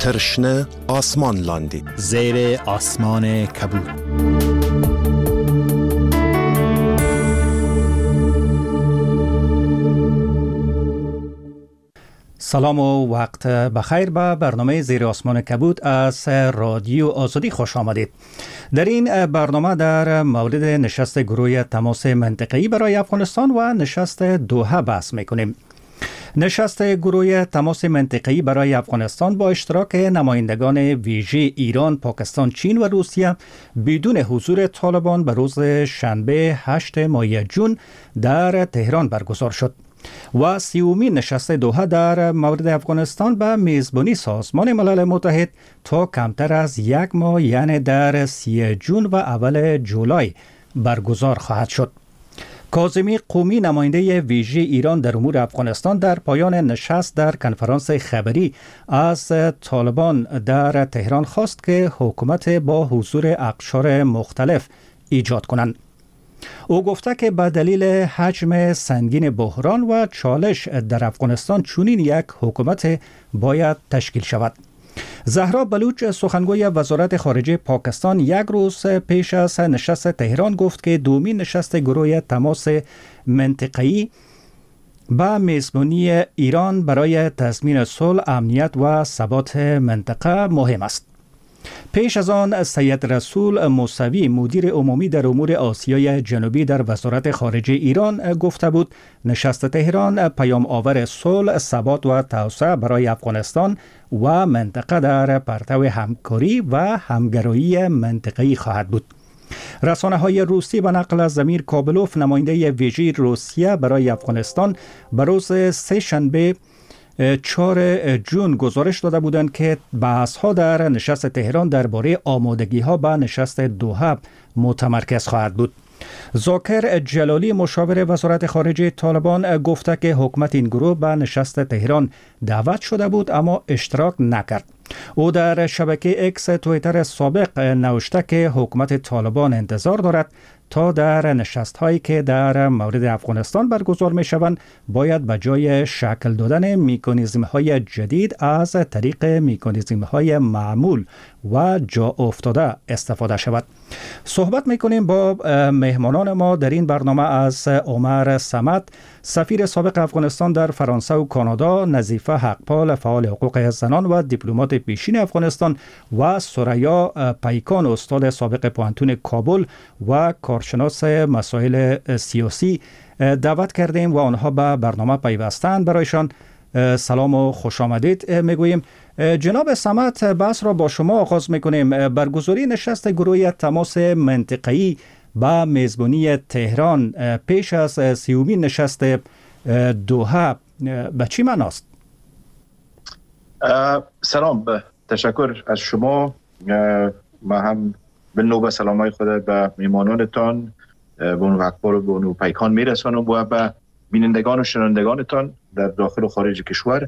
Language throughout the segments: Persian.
ترشنه آسمان لاندی زیر آسمان کبود. سلام و وقت بخیر به برنامه زیر آسمان کبود از رادیو آزادی خوش آمدید. در این برنامه در مورد نشست گروه تماس منطقه‌ای برای افغانستان و نشست دوحه بحث میکنیم. نشست گروه تماس منطقه‌ای برای افغانستان با اشتراک نمایندگان ویژه ایران، پاکستان، چین و روسیه بدون حضور طالبان به روز شنبه 8 ماه جون در تهران برگزار شد و 30مین نشست دوحه در مورد افغانستان به میزبانی سازمان ملل متحد تا کمتر از یک ماه، یعنی در 30 جون و اول جولای برگزار خواهد شد. کاظمی قومی، نماینده ویژه ایران در امور افغانستان، در پایان نشست در کنفرانس خبری از طالبان در تهران خواست که حکومت با حضور اقشار مختلف ایجاد کنند. او گفته که به دلیل حجم سنگین بحران و چالش در افغانستان چنین یک حکومت باید تشکیل شود. زهرا بلوچ، سخنگوی وزارت خارجه پاکستان، یک روز پیش از نشست تهران گفت که دومین نشست گروه تماس منطقه‌ای با میزبانی ایران برای تضمین صلح، امنیت و ثبات منطقه مهم است. پیش از آن سید رسول موسوی، مدیر عمومی در امور آسیای جنوبی در وزارت خارجه ایران، گفته بود نشست تهران پیام آور صلح، ثبات و توسعه برای افغانستان و منطقه در پرتو همکاری و همگرایی منطقه‌ای خواهد بود. رسانه‌های روسی به نقل از زمیر کابلوف، نماینده ویژه روسیه برای افغانستان، به روز سه‌شنبه 4 جون گزارش داده بودند که بحث‌ها در نشست تهران درباره آمادگی‌ها به نشست دوحه متمرکز خواهد بود. ذاکر جلالی، مشاور وزارت خارجه طالبان، گفته که حکومت این گروه به نشست تهران دعوت شده بود اما اشتراک نکرد. او در شبکه اکس توییتر سابق نوشته که حکومت طالبان انتظار دارد تا در نشست‌هایی که در مورد افغانستان برگزار می‌شوند باید به جای شکل دادن مکانیزم‌های جدید از طریق مکانیزم‌های معمول و جا افتاده استفاده شود. صحبت می‌کنیم با مهمانان ما در این برنامه از عمر صمد، سفیر سابق افغانستان در فرانسه و کانادا، نظیفه حقپال، فعال حقوق زنان و دیپلمات پیشین افغانستان، و ثریا پیکان، استاد سابق پوهنتون کابل و کارشناس مسائل سیاسی دعوت کردیم و آنها به برنامه پیوستند. برایشان سلام و خوش آمدید میگوییم. جناب صمد، بحث را با شما آغاز میکنیم. برگزاری نشست گروه تماس منطقه‌ای با میزبانی تهران پیش از 30مین نشست دوحه به چی معناست؟ سلام، تشکر از شما. ما هم به نوبه سلامای خود به میمانانتان، بانو حقپال و بانو پیکان میرسانم و به بینندگان و شنوندگانتان در داخل و خارج کشور.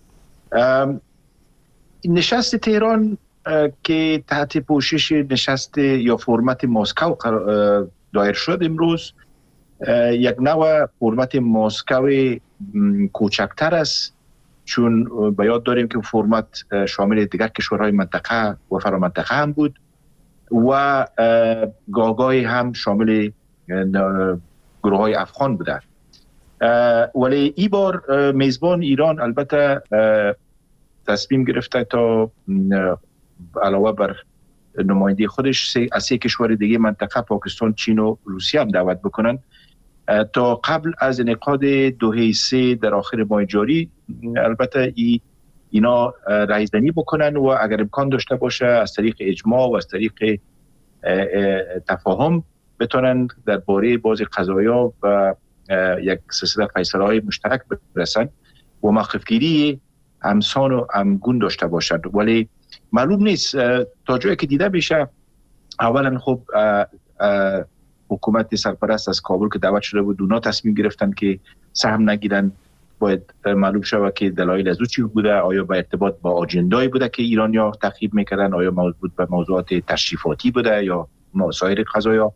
نشست تهران که تحت پوشش نشست یا فرمت مسکو دایر شد امروز، یک نوع فرمت مسکو کوچکتر است، چون به یاد داریم که فرمت شامل دیگر کشورهای منطقه و فرامنطقه هم بود و گاهی هم شامل گروه های افغان بوده. ولی این بار میزبان ایران البته تصمیم گرفته تا علاوه بر نماینده خودش از 3 کشور دیگه منطقه، پاکستان، چین و روسیه هم دعوت بکنن تا قبل از انعقاد دوحه 3 در آخر ماه جاری البته اینا رایزنی بکنن و اگر امکان داشته باشه از طریق اجماع و از طریق تفاهم بتونن درباره بعضی قضایا و یک سلسله فیصله‌های مشترک برسن و موقف‌گیری همسان و همگون داشته باشند. ولی معلوم نیست تا جایی که دیده میشه. اولا خب حکومت سرپرست از کابل که دعوت شده بود، اونا تصمیم گرفتن که سهم نگیرن. باید معلوم شود که دلایل از او چی بوده. آیا با ارتباط با آجندایی بوده که ایرانیا تعقیب میکردن؟ آیا مربوط به موضوعات تشریفاتی بوده یا مسائل قضایا؟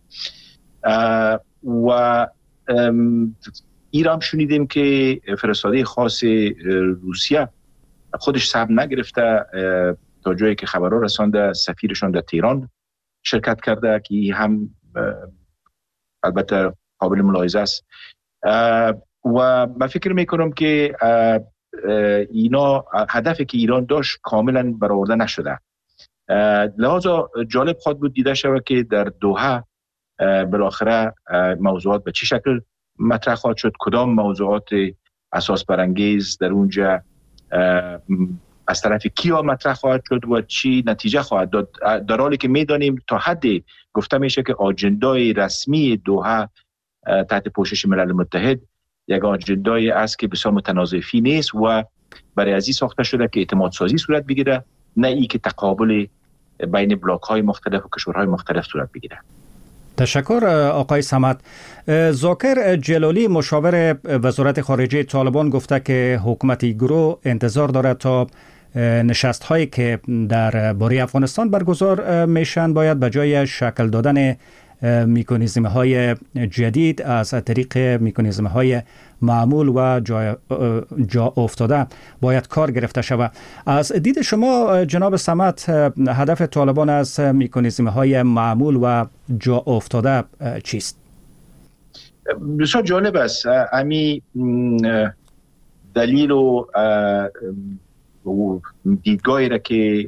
و ایران شنیدیم که فرستاده خاص روسیه خودش صبر نگرفته تا جایی که خبرها رسانده سفیرشان در تهران شرکت کرده که هم البته قابل ملاحظه است و من فکر میکنم که اینا هدفی که ایران داشت کاملا برآورده نشده. لحاظا جالب خواهد بود دیده شود که در دوحه بالاخره موضوعات به چه شکل مطرح خواهد شد، کدام موضوعات اساس برانگیز در اونجا از طرف کیا مطرح خواهد شد و چی نتیجه خواهد داد، در حالی که میدانیم تا حدی گفته میشه که آجندای رسمی دوحه تحت پوشش ملل متحد یک آجندای است که بسیار متنازعی نیست و برای ازی ساخته شده که اعتماد سازی صورت بگیره، نه ای که تقابل بین بلاک های مختلف و کشورهای مختلف صورت بگیره. تشکر آقای صمد. ذاکر جلالی مشاور وزارت خارجه طالبان گفته که حکومت گروه انتظار دارد تا نشست هایی که در باره افغانستان برگزار میشن باید به جای شکل دادن میکانیزم های جدید از طریق میکانیزم های معمول و جا افتاده باید کار گرفته شود. از دید شما جناب صمد هدف طالبان از میکانیزم های معمول و جا افتاده چیست؟ بسیار جالب است. امی دلیل و دیدگاهی را که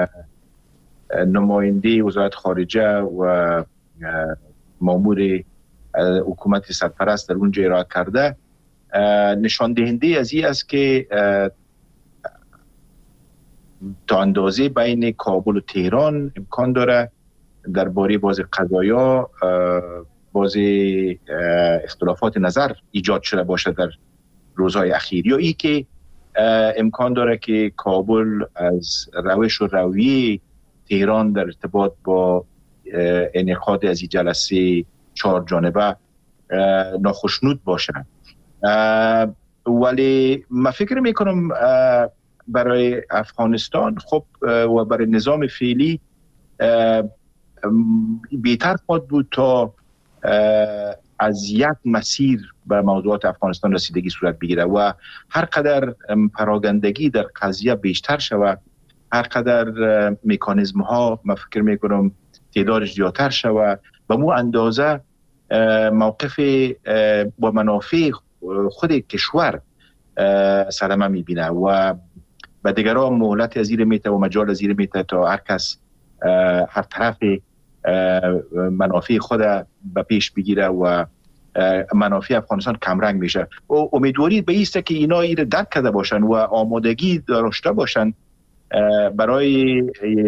نماینده وزارت خارجه و مامور حکومت سرپرست در اونجا ارائه کرده نشان دهنده از این است که تا اندازه بین کابل و تهران امکان داره درباره بعضی قضایا بعضی اختلافات نظر ایجاد شده باشه در روزهای اخیر، یا ای که امکان داره که کابل از روش و رویه تهران در ارتباط با انعقاد از این جلسه 4 جانبه ناخشنود باشن. ولی من فکر میکنم برای افغانستان خب و برای نظام فعلی بهتر خواهد بود تا از یک مسیر به موضوعات افغانستان رسیدگی صورت بگیره و هر قدر پراگندگی در قضیه بیشتر شود، هر قدر مکانیزم ها من فکر میکنم تعدادش زیادتر شود و مو اندازه موقف با منافع خود کشور صدمه میبینه و به دیگران مهلت از زیر میته و مجال از زیر میته تا هر کس هر طرف منافع خود به پیش بگیره و منافع افغانستان کمرنگ میشه. امیدواری به ایسته که اینا ایره درک کرده باشن و آمادگی داشته باشن برای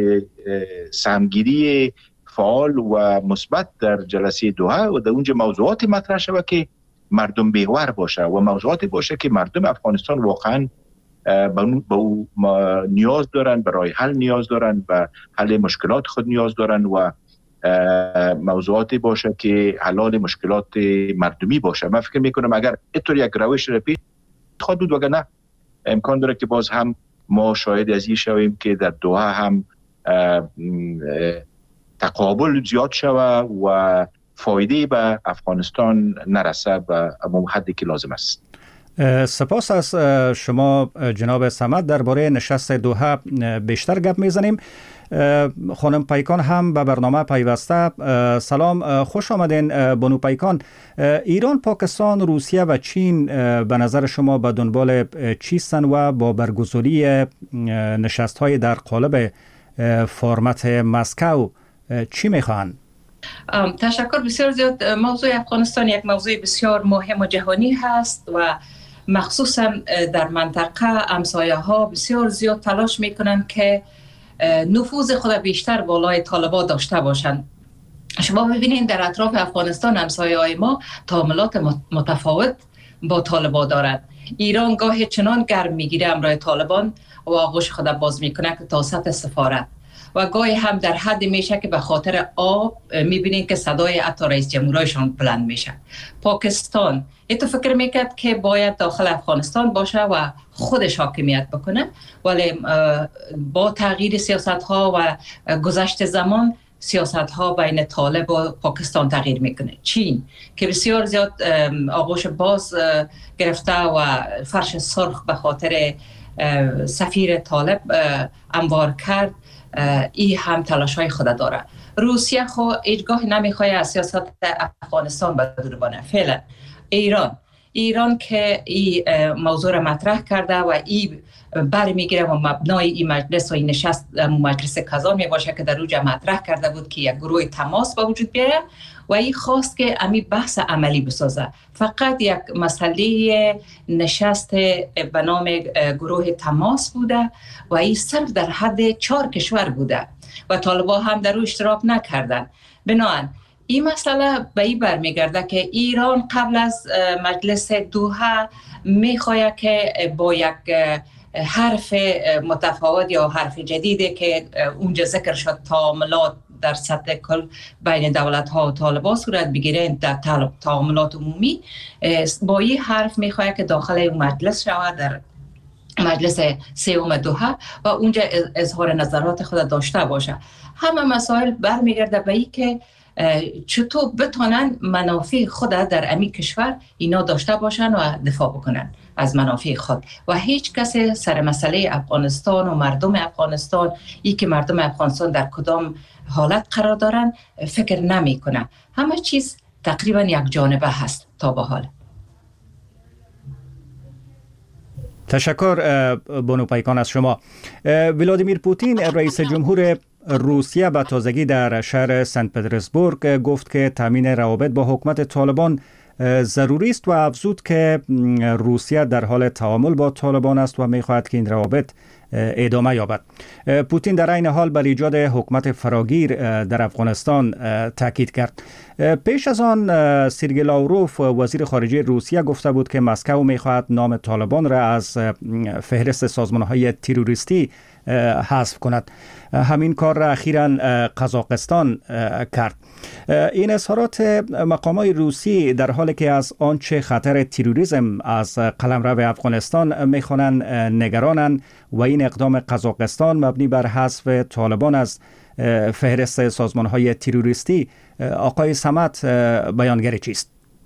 سهمگیری فعال و مثبت در جلسه دوحه و در اونجا موضوعات مطرح شود که مردم محور باشه و موضوعاتی باشه که مردم افغانستان واقعا به او نیاز دارن، برای حل نیاز دارن، به حل مشکلات خود نیاز دارن و موضوعاتی باشه که حلال مشکلات مردمی باشه. من فکر میکنم اگر اینطور یک روش را پیش خواهد بود، وگرنه امکان داره که باز هم ما شاهد از این شویم که در دوحه هم تقابل زیاد شود و فایده به افغانستان نرسه به حدی که لازم است. سپاس از شما جناب صمد. درباره نشست دوحه بیشتر گپ میزنیم. خانم پیکان هم به برنامه پیوسته. سلام، خوش آمدین بانو پیکان. ایران، پاکستان، روسیه و چین به نظر شما به دنبال چیستن و با برگزاری نشست های در قالب فرمت مسکو چی میخوان؟ تشکر بسیار زیاد. موضوع افغانستان یک موضوع بسیار مهم و جهانی هست و مخصوصا در منطقه همسایه ها بسیار زیاد تلاش میکنن که نفوذ خود بیشتر بالای طالبان داشته باشند. شما ببینید در اطراف افغانستان همسایه های ما تعاملات متفاوت با طالبان دارد. ایران گاهی چنان گرم میگیره امرای طالبان و آغوش خود باز میکنه که تا سطح سفارت و گاهی هم در حد میشه که به خاطر آب میبینید که صدای حتی رئیس جمهورشان بلند میشه. پاکستان تو فکر میکرد که باید داخل افغانستان باشه و خودش حاکمیت بکنه، ولی با تغییر سیاست ها و گذشت زمان سیاست ها بین طالب و پاکستان تغییر میکنه. چین که بسیار زیاد آغوش باز گرفته و فرش سرخ به خاطر سفیر طالب انبار کرد، ای هم تلاش های خود داره. روسیه خو هیچگاه نمیخواد از سیاست افغانستان بدور بانه. فعلا ایران که این موضوع را مطرح کرده و این برمیگیره و مبنای این مجلس و این نشست مجلس کازان می باشه که در اوجا مطرح کرده بود که یک گروه تماس به وجود بیاید و این خواست که امی بحث عملی بسازه. فقط یک مسئله نشست به نام گروه تماس بوده و این صرف در حد 4 کشور بوده و طالبان هم در او اشتراک نکردن. بنابراین این مسئله به این برمیگرده که ایران قبل از مجلس دوحه میخواهد که با یک حرف متفاوت یا حرف جدیدی که اونجا ذکر شد تعاملات در سطح کل بین دولت ها و طالبان صورت بگیره در تعاملات عمومی، با این حرف میخواهد که داخل مجلس شود در مجلس سوم دوحه و اونجا اظهار نظرات خود داشته باشه. همه مسائل برمیگرده به این که چطور بتونن منافع خود در امی کشور اینا داشته باشن و دفاع بکنن از منافع خود و هیچ کسی سر مسئله افغانستان و مردم افغانستان ای که مردم افغانستان در کدام حالت قرار دارن فکر نمی کنن. همه چیز تقریبا یک جانبه هست تا به حال. تشکر بانو پیکان از شما. ولادیمیر پوتین رئیس جمهور روسیه به تازگی در شهر سنت پترزبورگ گفت که تامین روابط با حکومت طالبان ضروری است و افزود که روسیه در حال تعامل با طالبان است و می‌خواهد که این روابط ادامه یابد. پوتین در این حال بر ایجاد حکومت فراگیر در افغانستان تاکید کرد. پیش از آن سرگئی لاوروف وزیر خارجه روسیه گفته بود که مسکو می‌خواهد نام طالبان را از فهرست سازمان‌های تروریستی حذف کند. همین کار را اخیراً قزاقستان کرد. این اظهارات مقامات روسی در حالی که از آنچه خطر تروریسم از قلمرو افغانستان می‌خوانند نگرانند و این اقدام قزاقستان مبنی بر حذف طالبان از فهرست سازمان‌های تروریستی. آقای صمد بیانگر چیست؟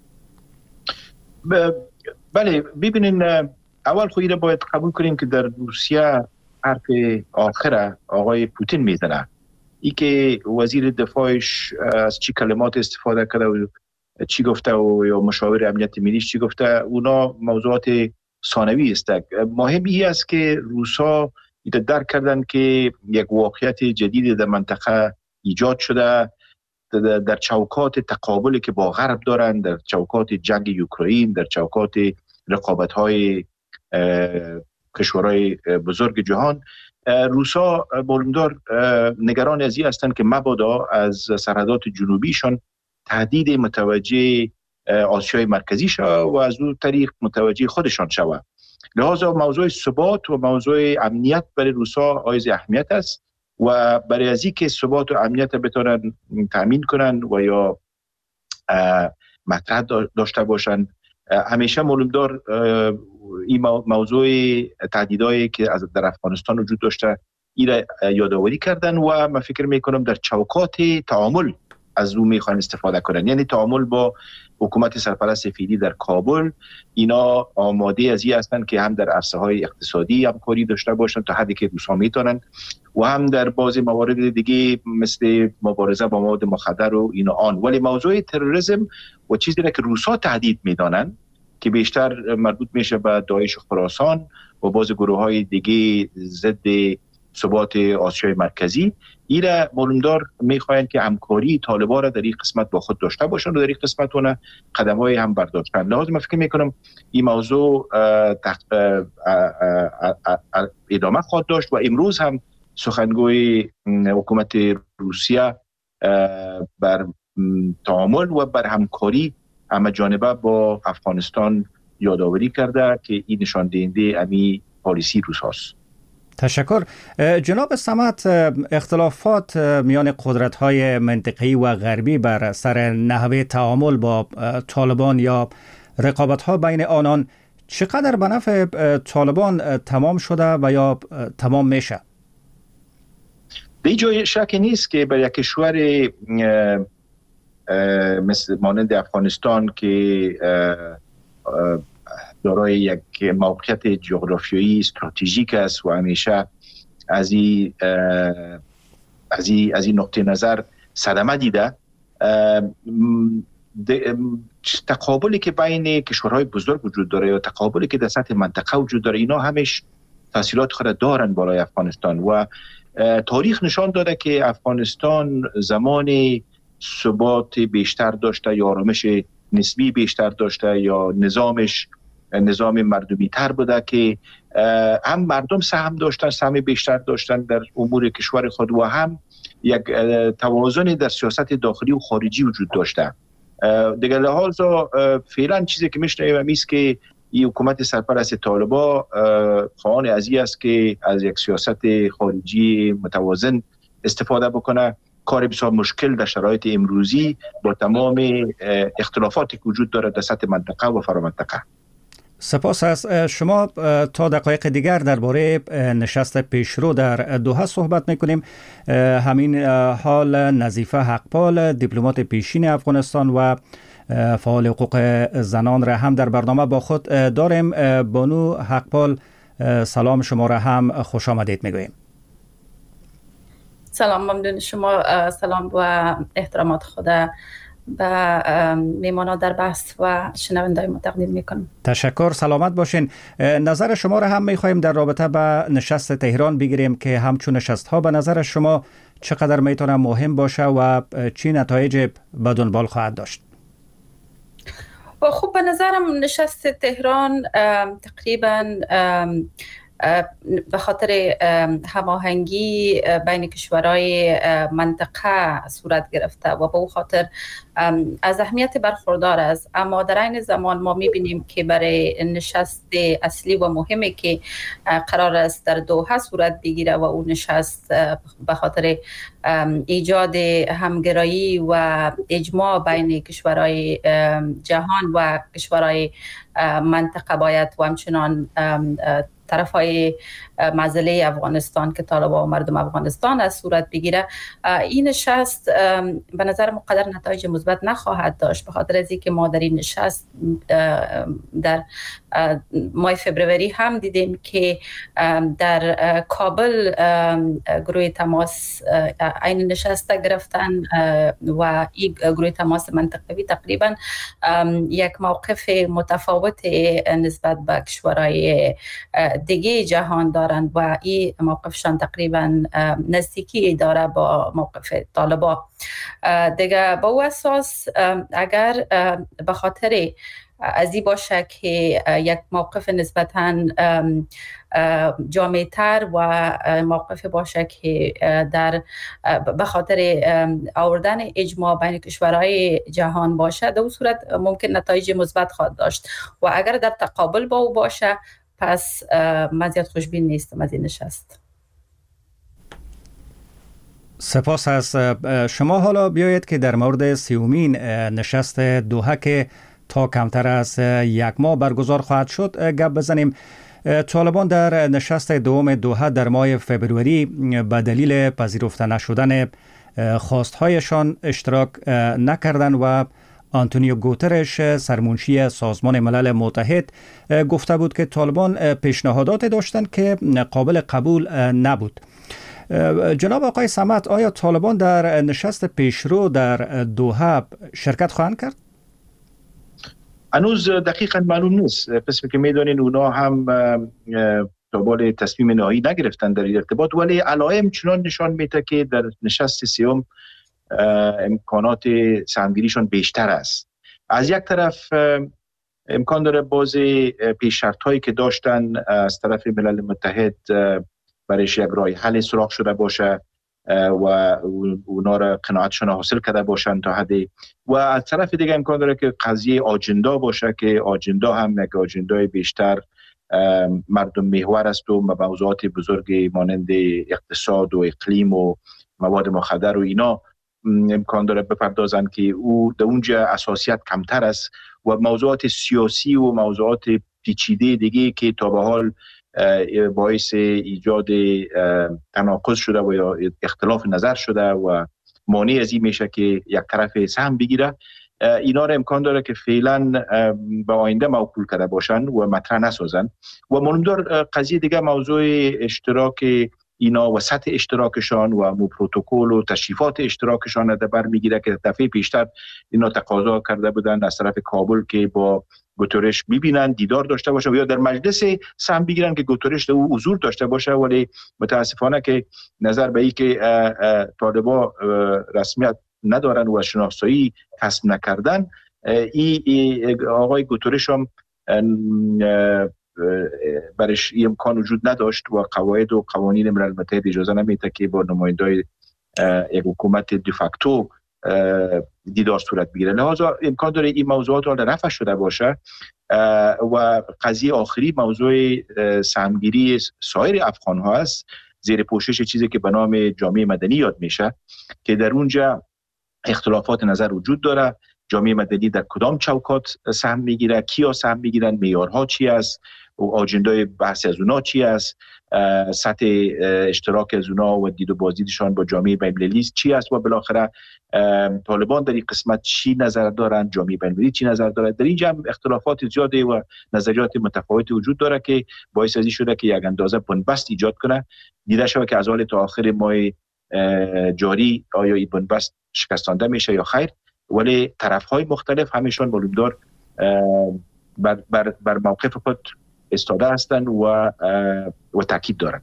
بله، ببینین اول خود را باید قبول کنیم که در روسیه حرف آخر آقای پوتین میزنه. ای که وزیر دفاعش از چی کلمات استفاده کرده و چی گفته و یا مشاور امنیت ملیش چی گفته، اونا موضوعات ثانوی است. مهمی است که روسا درک کردن که یک واقعیت جدید در منطقه ایجاد شده، در چوکات تقابلی که با غرب دارند، در چوکات جنگ اوکراین، در چوکات رقابت‌های کشورهای بزرگ جهان، روسا معلومدار نگران از این هستند که مبادا از سرحدات جنوبیشان تهدید متوجه آسیای مرکزی شود و از اون طریق متوجه خودشان شود. لذا موضوع ثبات و موضوع امنیت برای روسا حائز اهمیت است و برای از اینکه ثبات و امنیت بتونن تامین کنن و یا مطرح داشته باشند، همیشه معلومدار این موضوع تهدیدایی که از در افغانستان وجود داشته این را یادآوری کردن و من فکر میکنم در چوکات تعامل از اون میخوان استفاده کنن، یعنی تعامل با حکومت سرپرست فعلی در کابل. اینا آماده از این هستند که هم در عرصه های اقتصادی همکاری داشته باشند تا حدی که روسا میتونن و هم در بعضی موارد دیگه مثل مبارزه با مواد مخدر و اینا آن. ولی موضوع تروریسم و چیزی را که روسا تهدید میدانند که بیشتر مربوط میشه به داعش خراسان و باز گروه های دیگه ضد ثبات آسیای مرکزی، ایره معلومدار میخواین که همکاری طالبان را در این قسمت با خود داشته باشن و در این قسمت اون قدم های هم برداشتن. لازم من فکر میکنم این موضوع ادامه خواهد داشت و امروز هم سخنگوی حکومت روسیه بر تعامل و بر همکاری همه جانبه با افغانستان یادآوری کرده که این نشان دهنده امی پالیسی روس هاست. تشکر. جناب صمد، اختلافات میان قدرت‌های منطقه‌ای و غربی بر سر نحوه تعامل با طالبان یا رقابت‌ها بین آنان چقدر به نفع طالبان تمام شده و یا تمام میشه؟ به جای شک نیست که برای کشور مثل مانند افغانستان که دارای یک موقعیت جغرافیایی استراتژیک است و همیشه از این نقطه نظر صدمه دیده. تقابلی که بین کشورهای بزرگ وجود داره یا تقابلی که در سطح منطقه وجود داره، اینا همش تاثیرات خود دارن برای افغانستان و تاریخ نشان داده که افغانستان زمان ثبات بیشتر داشته یا آرامش نسبی بیشتر داشته یا نظام مردمی تر بوده که هم مردم سهم داشتن، سهم بیشتر داشتن در امور کشور خود و هم یک توازن در سیاست داخلی و خارجی وجود داشته. دیگر لحاظ فعلا چیزی که میشنویم است که این حکومت سرپرست طالبان خواهان ازی است که از یک سیاست خارجی متوازن استفاده بکنه. کار بسیار مشکل در شرایط امروزی با تمام اختلافاتی که وجود دارد در سطح منطقه و فرامنطقه. سپاس از شما. تا دقایق دیگر درباره نشست پیشرو در دوحه صحبت میکنیم. همین حال نظیفه حقپال، دیپلمات پیشین افغانستان و فعال حقوق زنان را هم در برنامه با خود داریم. بانو حقپال، سلام شما را هم خوش آمدید میگوییم. سلام، ممنون شما. سلام و احترامات خدا به میمانا در بحث و شنوندای ما تقدیم میکنم. تشکر، سلامت باشین. نظر شما را هم میخوایم در رابطه به نشست تهران بگیریم که همچون نشست ها به نظر شما چقدر میتونه مهم باشه و چی نتایج به دنبال خواهد داشت؟ خب به نظرم نشست تهران تقریبا به خاطر هماهنگی بین کشورهای منطقه صورت گرفته و به او خاطر از اهمیت برخوردار است. اما در این زمان ما میبینیم که برای نشست اصلی و مهمی که قرار است در دوحه صورت بگیره و اون نشست به خاطر ایجاد همگرایی و اجماع بین کشورهای جهان و کشورهای منطقه باید و همچنان طرفای معضله افغانستان که طالبان و مردم افغانستان از صورت بگیره. این نشست به نظر مقدر نتایج مثبت نخواهد داشت، به خاطر از اینکه ما در این نشست در ماه فبروری هم دیدیم که در کابل گروه تماس این نشست گرفتن و این گروه تماس منطقوی تقریبا یک موقف متفاوت نسبت به کشورهای دیگه جهان دارند و این موقفشان تقریبا نزدیکی داره با موقف طالبان. دیگه با او اساس اگر به خاطر از این باشه که یک موقف نسبتاً جامع‌تر و موقف باشه که در به خاطر آوردن اجماع بین کشورهای جهان باشه، در اون صورت ممکن نتایج مثبت خواهد داشت و اگر در تقابل با او باشه پس من زیاد خوشبین نیستم از این نشست. سپاس از شما. حالا بیایید که در مورد سیومین نشست دوحه که تا کمتر از یک ماه برگزار خواهد شد گپ بزنیم. طالبان در نشست دوم دوحه در ماه فبروری به دلیل پذیرفته نشدن خواستهایشان اشتراک نکردند و آنتونیو گوترش سرمنشی سازمان ملل متحد گفته بود که طالبان پیشنهادات داشتند که قابل قبول نبود. جناب آقای صمد، آیا طالبان در نشست پیشرو در دوحه شرکت خواهند کرد؟ هنوز دقیقاً معلوم نیست. قسمی که میدونین اونا هم دنبال تصمیم نهایی نگرفتن در این ارتباط، ولی علائم چنان نشان میده که در نشست سیوم امکانات سهمگیریشان بیشتر است. از یک طرف امکان داره بعضی پیش شرط هایی که داشتن از طرف ملل متحد برایش یک راه حل سراغ شده باشه و اونا را قناعتشان حاصل کرده باشند تا حدی، و از طرف دیگه امکان داره که قضیه آجندا باشه که آجندا هم یک آجندای بیشتر مردم محور است و موضوعات بزرگ مانند اقتصاد و اقلیم و مواد مخدر و اینا امکان داره بپردازند که او در اونجا اساسیت کمتر است و موضوعات سیاسی و موضوعات پیچیده دیگه که تا به حال باعث ایجاد تناقض شده و یا اختلاف نظر شده و مانع از این میشه که یک طرف سهم بگیره. اینا را امکان داره که فعلا به آینده موکول کرده باشن و مطرح نسازن. و مهمتر قضیه دیگه موضوع اشتراک اینا و سطح اشتراکشان و پروتکل و تشریفات اشتراکشان در بر میگیره که دفعه پیشتر اینا تقاضا کرده بودن از طرف کابل که با گوترش ببینن، دیدار داشته باشن یا در مجلس سهم بگیرن که گوترش او حضور داشته باشه. ولی متاسفانه که نظر به این که طالبان رسمیت ندارن و شناسایی کسب نکردن، آقای گوترش هم برش امکان وجود نداشت و قواعد و قوانین ملل متحد اجازه نمیده که با نمایندای یک حکومت دیفاکتو دیدار صورت بگیره. لحاظا امکان داره این موضوعات را رفع شده باشه. و قضیه آخری موضوع سهمگیری سایر افغان ها است زیر پوشش چیزی که به نام جامعه مدنی یاد میشه که در اونجا اختلافات نظر وجود داره. جامعه مدنی در کدام چوکات سهم میگیره، کیا سهم میگیرن، معیارها چی است و آجندای بحث از اونا چی است، سطح اشتراک از اونا و دید و بازدیدشان با جامعه بین‌المللی چی است و بالاخره طالبان در این قسمت چی نظر دارن، جامعه بین‌المللی چی نظر داره. در اینجا اختلافات زیاده و نظریات متفاوتی وجود داره که باعث ازی شده که یک اندازه بنبست ایجاد کنه. دیده شده که از حال تا آخر ماه جاری آیا این بنبست شکستانده میشه یا خیر، ولی طرف‌های مختلف همیشون معلومدار بر موقف خود استاده هستند و تاکید دارند.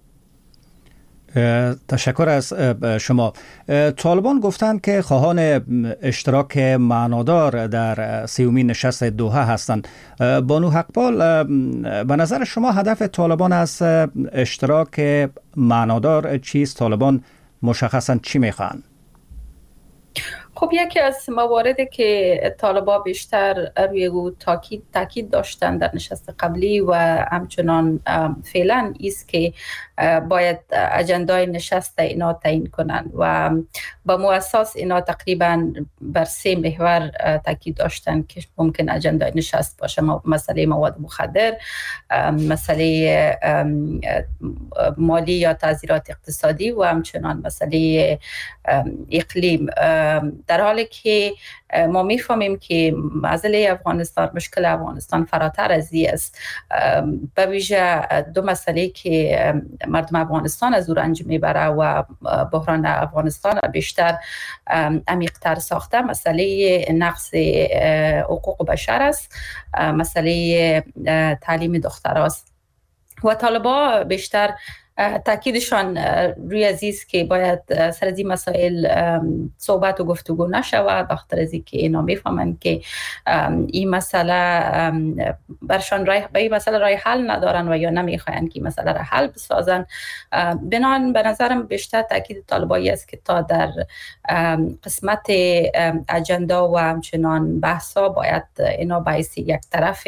تشکر از شما. طالبان گفتند که خواهان اشتراک معنادار در 30مین نشست دوحه هستند. بانو حقپال، به نظر شما هدف طالبان از اشتراک معنادار چیست؟ طالبان مشخصاً چی میخوان؟ خب یکی از مواردی که طالبان بیشتر روی او تاکید داشتن در نشست قبلی و همچنان فعلا است که باید اجندای نشست اینا تعیین کنند و با مؤسس اینا تقریبا بر 3 محور تاکید داشتن که ممکن اجندای نشست باشه: مسئله مواد مخدر، مسئله مالی یا تعزیرات اقتصادی و همچنان مسئله اقلیم. در حالی که ما میفهمیم که مسئله افغانستان، مشکل افغانستان فراتر از این است. به ویژه 2 مسئله که مردم افغانستان از او رنج میبره و بحران افغانستان بیشتر عمیق‌تر ساخته، مسئله نقض حقوق بشر است، مسئله تعلیم دختراست و طالبان بیشتر تاکیدشان روی عزیز که باید سر از این مسائل صحبت و گفتگو نشود، بخاطر از اینکه اینا میفهمند که این مسئله برشان به این مسئله راه حل ندارن و یا نمیخواین که مسئله را حل بسازن. بنابراین به نظرم بیشتر تاکید طالبایی است که تا در قسمت اجندا و همچنان بحثا باید اینا باعث یک طرف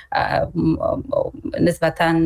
نسبتاً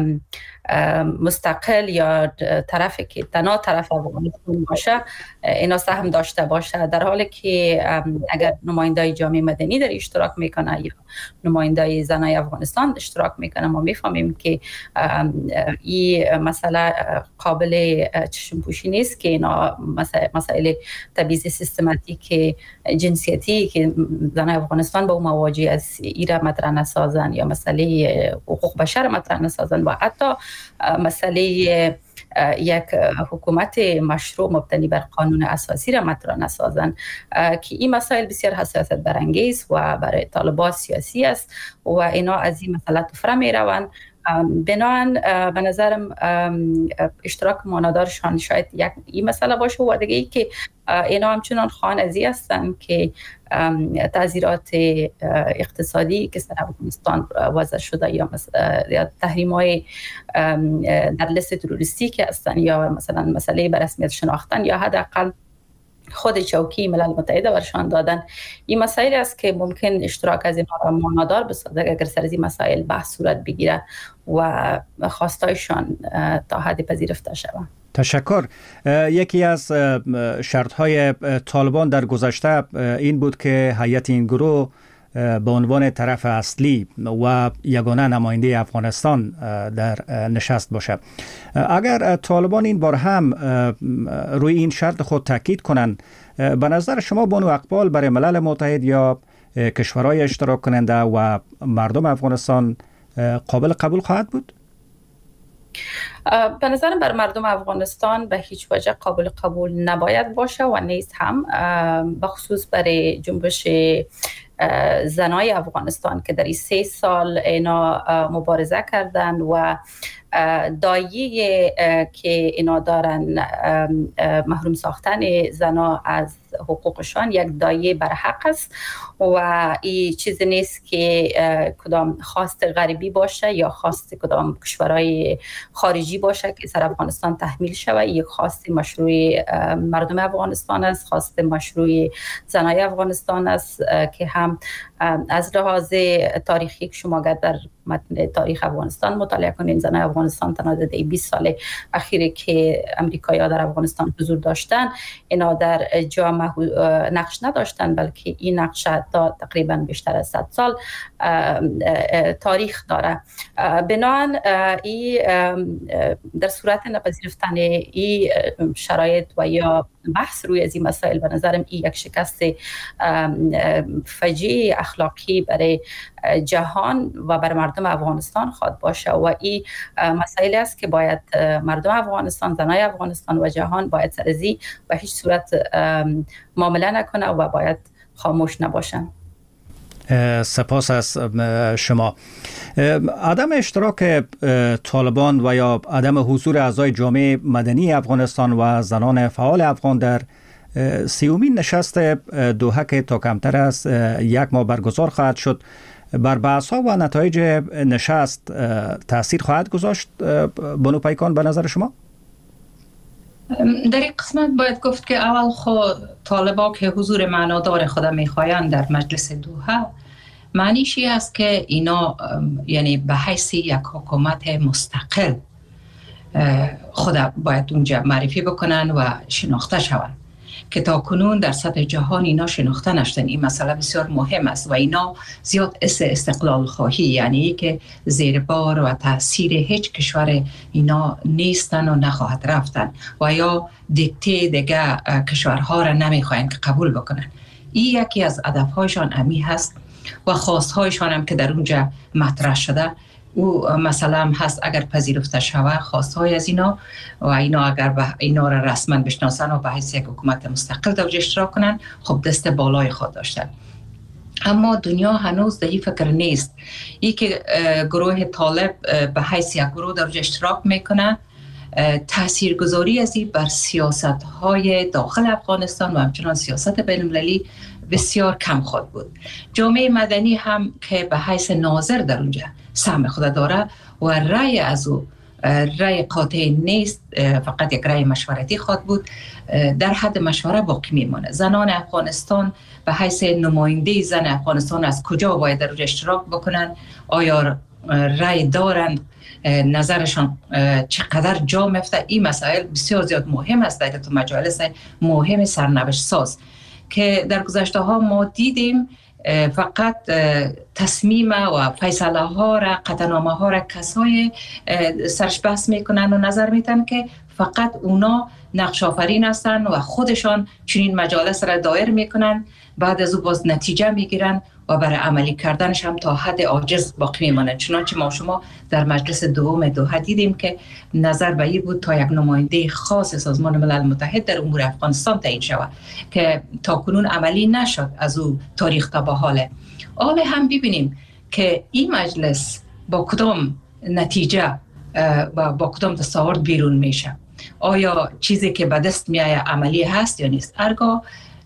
مستقل یا طرفی که تنها طرف افغانستان باشه اینا سهم داشته باشه، در حالی که اگر نمایندای جامعه مدنی در اشتراک میکنه یا نمایندای زنای افغانستان اشتراک میکنه، ما میفهمیم که این مسئله قابل چشم پوشی نیست که اینا مسائل تبعیض سیستماتیک جنسیتی که زنای افغانستان با اون مواجه از ایران مطرح نسازن یا مسئله حقوق بشر مطرح نسازن و حتی مسئله یک حکومت مشروع مبتنی بر قانون اساسی را مطرح نسازن، که این مسائل بسیار حساسیت برانگیز و برای طالبان سیاسی است و اینا از این مسئله تفره می روند. بنابراین به نظرم اشتراک معنادارشان شاید یک این مسئله باشه و دیگه ای که اینا همچنان خانزی هستند که تعزیرات اقتصادی که سر افغانستان وضع شده یا تحریم‌های در لیست تروریستی که هستند یا مثلا مسئله به رسمیت شناختن یا حداقل خود چوکی ملل متحد برشان دادن، این مسائل است که ممکن اشتراک از اینها را معنادار بسازد اگر سر از این مسائل بحث صورت بگیره و خواستایشان تا حدی پذیرفته شود. تشکر. یکی از شرط‌های طالبان در گذشته این بود که هیئت این گروه به عنوان طرف اصلی و یگانه نماینده افغانستان در نشست باشه. اگر طالبان این بار هم روی این شرط خود تاکید کنند، به نظر شما بانو اقبال برای ملل متحد یا کشورهای اشتراک کننده و مردم افغانستان قابل قبول خواهد بود؟ به نظرم بر مردم افغانستان به هیچ وجه قابل قبول نباید باشه و نیست هم، بخصوص برای جنبش زنای افغانستان که در این 3 سال اینا مبارزه کردن و دایه که اینا دارن محروم ساختن زنا از حقوقشان یک دایه برحق است و این چیزی نیست که کدام خواست غربی باشه یا خواست کدام کشورهای خارجی باشه که سر افغانستان تحمیل شود. یک خواست مشروع مردم افغانستان است، خواست مشروع زنای افغانستان است که هم از لحاظ تاریخی که شما در متن تاریخ افغانستان مطالعه کنین، زنای افغانستان تنها در 20 سال اخیری که امریکایی‌ها در افغانستان حضور داشتن اینا در جا نقش نداشتن، بلکه این نقش تا تقریبا بیشتر از 100 سال تاریخ داره. بنابراین در صورت نپذیرفتن این شرایط و یا بحث روی از این مسائل به نظرم این یک شکست فجیع اخلاقی برای جهان و برای مردم افغانستان خواهد باشه و این مسائل است که باید مردم افغانستان، زنای افغانستان و جهان باید سر از این به هیچ صورت معامله نکنه و باید خاموش نباشن. سپاس از شما. عدم اشتراک طالبان و یا عدم حضور اعضای جامعه مدنی افغانستان و زنان فعال افغان در 30مین نشست دوحه که تا کمتر از 1 ماه برگزار خواهد شد بر بحث‌ها و نتایج نشست تأثیر خواهد گذاشت بانو پیکان به نظر شما؟ در این قسمت باید گفت که اول خود طالبا که حضور معنادار خود میخواین در مجلس دوحه معنیشی است که اینا یعنی به حیث یک حکومت مستقل خود باید اونجا معرفی بکنن و شناخته شوند که تا کنون در سطح جهان اینا شناخته نشدن. این مسئله بسیار مهم است و اینا زیاد استقلال خواهی یعنی که زیر بار و تاثیر هیچ کشور اینا نیستن و نخواهد رفتن و یا دیکته دیگه کشورها را نمیخواین که قبول بکنن. این یکی از هدفهایشان امی هست و خواستهایشان هم که در اونجا مطرح شده او مسئله هم هست اگر پذیرفته شود خواستهای از اینا و اینا اگر اینا را رسما بشناسن و به حیث یک حکومت مستقل در اشتراک کنن خب دست بالای خود داشتن. اما دنیا هنوز در این فکر نیست. ای که گروه طالب به حیث یک گروه در اشتراک میکنه تاثیرگذاری از این بر سیاست های داخل افغانستان و همچنان سیاست بین المللی بسیار کم خود بود. جامعه مدنی هم که به حیث ناظر در اونجا سهم خود داره و رأی از او رأی قاطع نیست، فقط یک رأی مشورتی خود بود، در حد مشوره باقی میمانه. زنان افغانستان به حیث نماینده زن افغانستان از کجا باید در اشتراک بکنن، آیا رأی دارند، نظرشان چقدر جا میفته. این مسائل بسیار زیاد مهم است در تو مجالس مهم سرنوشت ساز که در گذشته ها ما دیدیم فقط تصمیم و فیصله ها را قطعنامه ها را کسای سرش بحث میکنن و نظر میتن که فقط اونا نقش آفرین هستن و خودشان چنین مجالس را دایر میکنن، بعد از او باز نتیجه میگیرن و برای عملی کردنش هم تا حد عاجز باقی میمانند. چنانچه ما شما در مجلس دوم دوحه دیدیم که نظر به این بود تا یک نماینده خاص سازمان ملل متحد در امور افغانستان تعیین شود که تا کنون عملی نشد. از او تاریخ تا به حال هم ببینیم که این مجلس با کدام نتیجه و با کدام دستاورد بیرون میشه. آیا چیزی که به دست میایه عملی هست یا نیست؟ هرگاه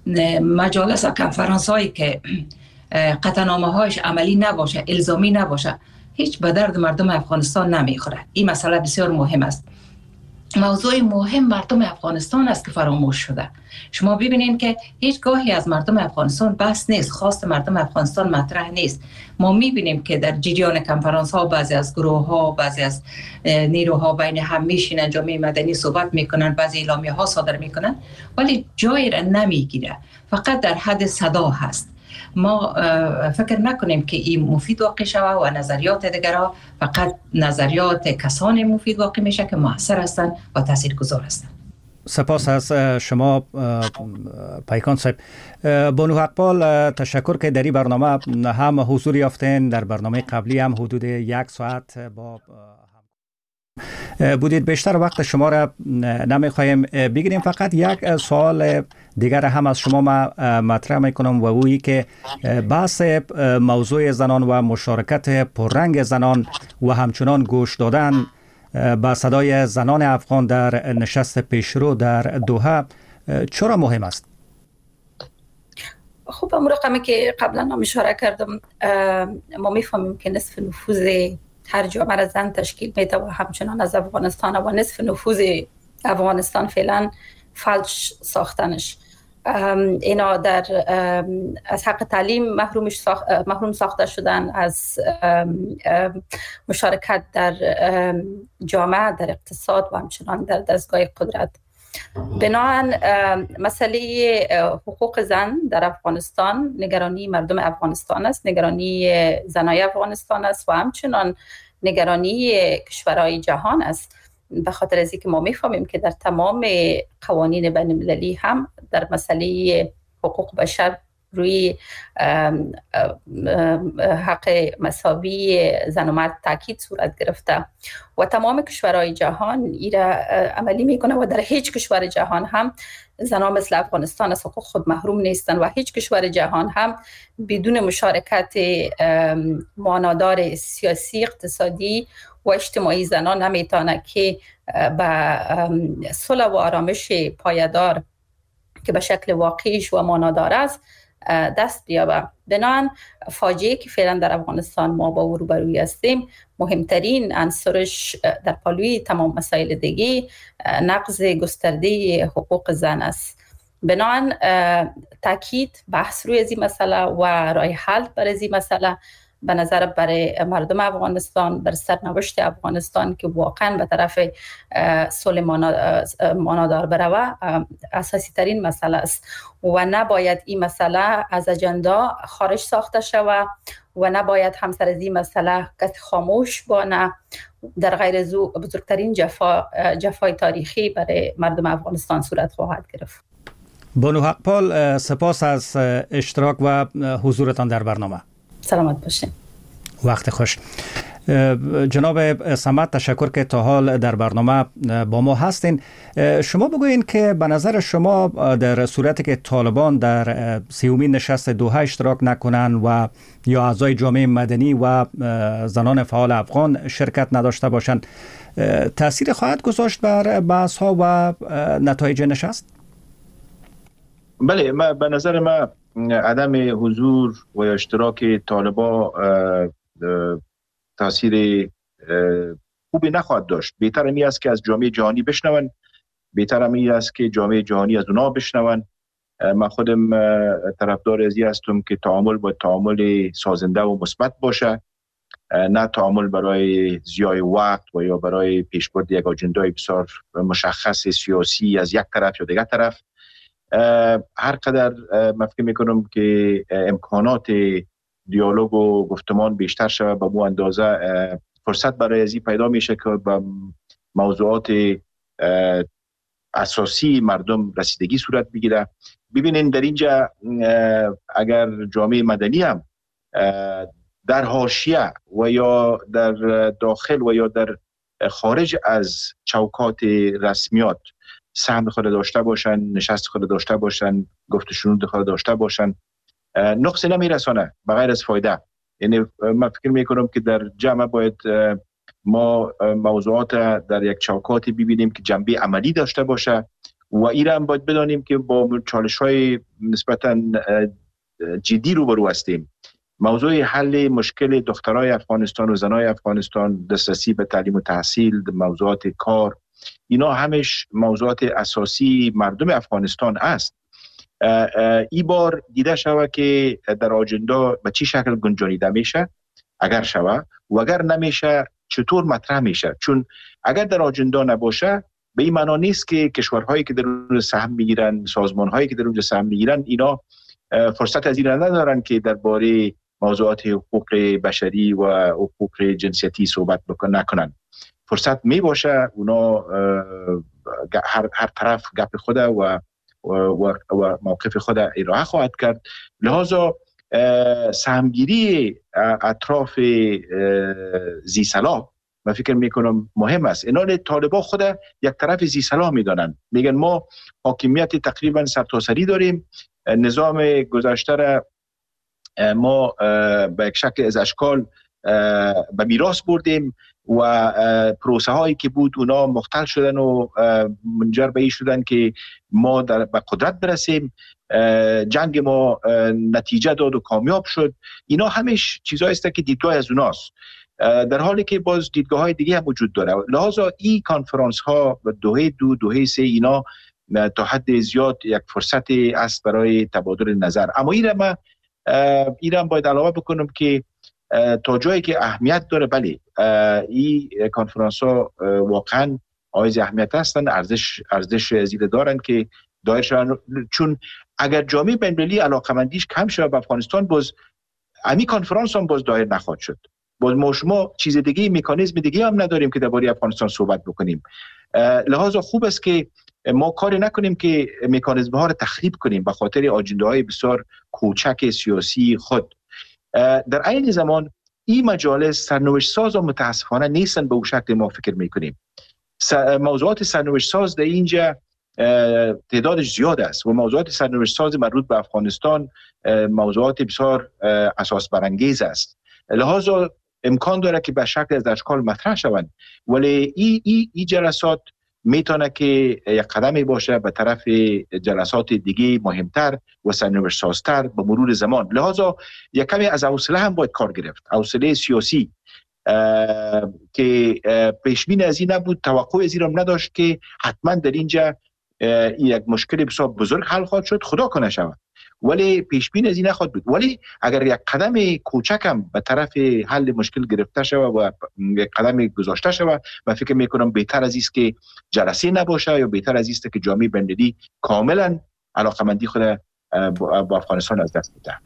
مجالس و کنفرانس هایی که قطعنامه هایش عملی نباشه، الزامی نباشه، هیچ به درد مردم افغانستان نمیخوره. این مسئله بسیار مهم است. موضوع مهم مردم افغانستان است که فراموش شده. شما ببینید که هیچ گاهی از مردم افغانستان بحث نیست، خواست مردم افغانستان مطرح نیست. ما میبینیم که در جریان کنفرانس ها بعضی از گروه ها، بعضی از نیروها بین هم میشینن، جامعه مدنی صحبت میکنن، بعضی اعلامیه ها صادر میکنن، ولی جایی را نمیگیره، فقط در حد صدا هست. ما فکر نکنیم که این مفید واقع شود و نظریات دیگرها فقط نظریات کسان مفید واقع میشه که موثر هستند و تاثیرگذار هستند. سپاس از شما پیکان صاحب. بانو حقپال، تشکر که در این برنامه هم حضور یافتین. در برنامه قبلی هم حدود 1 ساعت با بودید. بیشتر وقت شما را نمیخوایم بگیریم. فقط یک سوال دیگر هم از شما مطرح میکنم و اویی که بحث موضوع زنان و مشارکت پررنگ زنان و همچنان گوش دادن با صدای زنان افغان در نشست پیشرو در دوحه چرا مهم است؟ خب اون رقمی که قبلا هم اشاره کردم، ما میفهمیم که نصف نفوذ هر جامعه را زن تشکیل میده و همچنان از افغانستان و نصف نفوذ افغانستان فعلا فلج ساختنش. اینا از حق تعلیم محروم ساخته شدن، از مشارکت در جامعه، در اقتصاد و همچنان در دستگاه قدرت. بنابراین مسئله حقوق زن در افغانستان نگرانی مردم افغانستان است، نگرانی زنای افغانستان است و همچنان نگرانی کشورهای جهان است. به خاطر از اینکه ما میفهمیم که در تمام قوانین بین المللی هم در مسئله حقوق بشر روی حق مساوی زن و مرد تاکید صورت گرفته و تمام کشورهای جهان ایرا عملی میکنه و در هیچ کشور جهان هم زنان مثل افغانستان از حقوق خود محروم نیستند و هیچ کشور جهان هم بدون مشارکت معنادار سیاسی، اقتصادی و اجتماعی زنان نمیتونه که به صلح و آرامش پایدار که به شکل واقعیش و معنادار است دست بیابه. بنابراین فاجعه که فعلا در افغانستان ما با او روبروی هستیم، مهمترین عنصرش در پالوی تمام مسائل دیگه نقض گسترده حقوق زن است. بنابراین تاکید بحث روی از این مسئله و راه حل برای از این مسئله به نظر برای مردم افغانستان، بر سرنوشت افغانستان که واقعا به طرف صلح معنادار بروه اساسی ترین مسئله است و نباید این مسئله از اجندا خارج ساخته شود و نباید همسر از این مسئله کسی خاموش بانه. در غیر از او بزرگترین جفای تاریخی برای مردم افغانستان صورت خواهد گرفت. بانو حقپال، سپاس از اشتراک و حضورتان در برنامه. سلامت باشین. وقت خوش. جناب صمد، تشکر که تا حال در برنامه با ما هستین. شما بگوین که به نظر شما در صورتی که طالبان در 30مین نشست دوحه اشتراک نکنن و یا اعضای جامعه مدنی و زنان فعال افغان شرکت نداشته باشند، تأثیر خواهد گذاشت بر بحث ها و نتایج نشست؟ بله، به نظر من عدم حضور و اشتراک طالبان تاثیر خوبی نخواهد داشت. بهتر می است که از جامعه جهانی بشنون، بهتر می است که جامعه جهانی از اونا بشنون. من خودم طرفدار ازی هستم که تعامل با تعامل سازنده و مثبت باشه، نه تعامل برای ضیاع وقت و یا برای پیشبرد یک آجندای بسیار مشخص سیاسی از یک طرف یا دیگر طرف. هر قدر من فکر میکنم که امکانات دیالوگ و گفتمان بیشتر شود، به مو اندازه فرصت برای ازی پیدا میشه که به موضوعات اساسی مردم رسیدگی صورت بگیره. ببینین در اینجا اگر جامعه مدنی هم در حاشیه و یا در داخل و یا در خارج از چوکات رسمیات سهم خود داشته باشن، نشست خود داشته باشن، گفت شنود خود داشته باشن، نقصی نمیرسانه بغیر از فایده. یعنی من فکر میکنم که در جمع باید ما موضوعات در یک چوکاتی ببینیم که جنبه عملی داشته باشه و ایران هم باید بدانیم که با چالش‌های نسبتاً جدی روبرو هستیم. موضوع حل مشکل دخترای افغانستان و زنای افغانستان، دسترسی به تعلیم و تحصیل، موضوعات کار، اینا همش موضوعات اساسی مردم افغانستان است. ای بار دیده شوه که در آجندا به چی شکل گنجانیده میشه، اگر شوه، و اگر نمیشه چطور مطرح میشه. چون اگر در آجندا نباشه به این معنا نیست که کشورهایی که در اون سهم میگیرن، سازمانهایی که در اونجا سهم میگیرن، اینا فرصت از این را ندارن که درباره موضوعات حقوق بشری و حقوق جنسیتی صحبت نکنن. فرصت می باشه اونا هر طرف گپ خود و موقف خود ارائه خواهد کرد. لحاظا سهمگیری اطراف ذی صلاح من فکر میکنم مهم است. اینان طالبان خود یک طرف ذی صلاح میدانند، میگن ما حاکمیت تقریبا سرتاسری داریم، نظام گذشته را ما به یک شکل از اشکال به میراث بردیم و پروسه هایی که بود اونا مختل شدن و منجر به این شدن که ما به قدرت برسیم. جنگ ما نتیجه داد و کامیاب شد. اینا همش چیزایی است که دیدگاه از اوناست، در حالی که باز دیدگاه های دیگه هم وجود داره. لحاظا این کانفرانس ها و دوحه 2 دوحه 3 اینا تا حد زیاد یک فرصت است برای تبادل نظر. اما ایران باید علاوه بکنم که تا جایی که اهمیت داره، بله این کانفرانس ها واقعا حائز اهمیت هستند، ارزش زیاده دارند که دایر شدن. چون اگر جامعه بین‌المللی علاقمندیش کم شود به افغانستان، باز امی کانفرانس هم باز دایر نخواهد شد. باز ما شما چیز دیگه، مکانیزم دیگه هم نداریم که درباره افغانستان صحبت بکنیم. لحاظا خوب است که ما کاری نکنیم که مکانیزم ها رو تخریب کنیم به خاطر اجنده های بسیار کوچک سیاسی خود. در عین زمان این مجالس سرنوشت ساز و متاسفانه نیستن به اون شکل ما فکر میکنیم. موضوعات سرنوشت ساز در اینجا تعدادش زیاد است و موضوعات سرنوشت ساز مربوط به افغانستان موضوعات بسیار اساس برانگیز است. لحاظا امکان داره که به شکل از اشکال مطرح شوند، ولی این جلسات میتونه که یک قدمی باشه به طرف جلسات دیگه مهمتر و سرنوشت سازتر به مرور زمان. لحاظا یک کمی از حوصله هم باید کار گرفت، حوصله سیاسی که پیشبین از این نبود، توقع از این هم نداشت که حتما در اینجا یک مشکل بسیار بزرگ حل خواهد شد، خدا کنه شود، ولی پیشبین از این نخواهد بود. ولی اگر یک قدم کوچکم به طرف حل مشکل گرفته شود و یک قدم گذاشته شود، من فکر میکنم بهتر از است که جلسه نباشه، یا بهتر از است که جامعه بین‌المللی کاملا علاقمندی خود با افغانستان از دست بده.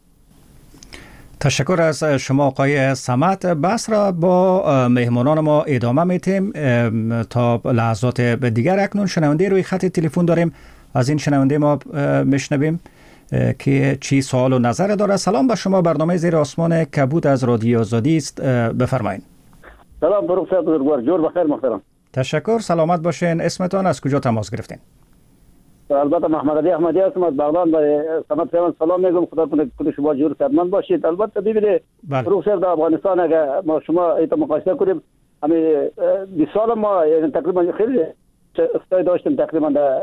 تشکر از شما آقای صمد. بحث را با مهمانان ما ادامه میتیم تا لحظات دیگر. اکنون شنونده روی خط تلفن داریم، از این شنونده ما میشنویم که چی سوال و نظر داره. سلام به شما، برنامه زیر آسمان کبود از رادیو آزادی است، بفرمایید. سلام فروغ صاحب، بزرگوار، جور بخیر محترم. تشکر، سلامت باشین. اسمتان، از کجا تماس گرفتین؟ البته محمد علی احمدی هستم از بغداد. برای صمد صاحب سلام میگم، خدا کنه کل شما جور صحتمند باشید. البته ببینید فروغ صاحب، در افغانستان اگر ما شما ایت مقایسه کنیم، همین 20 سال ما یعنی تقریبا خیلی اختیار داشتیم، تقریبا در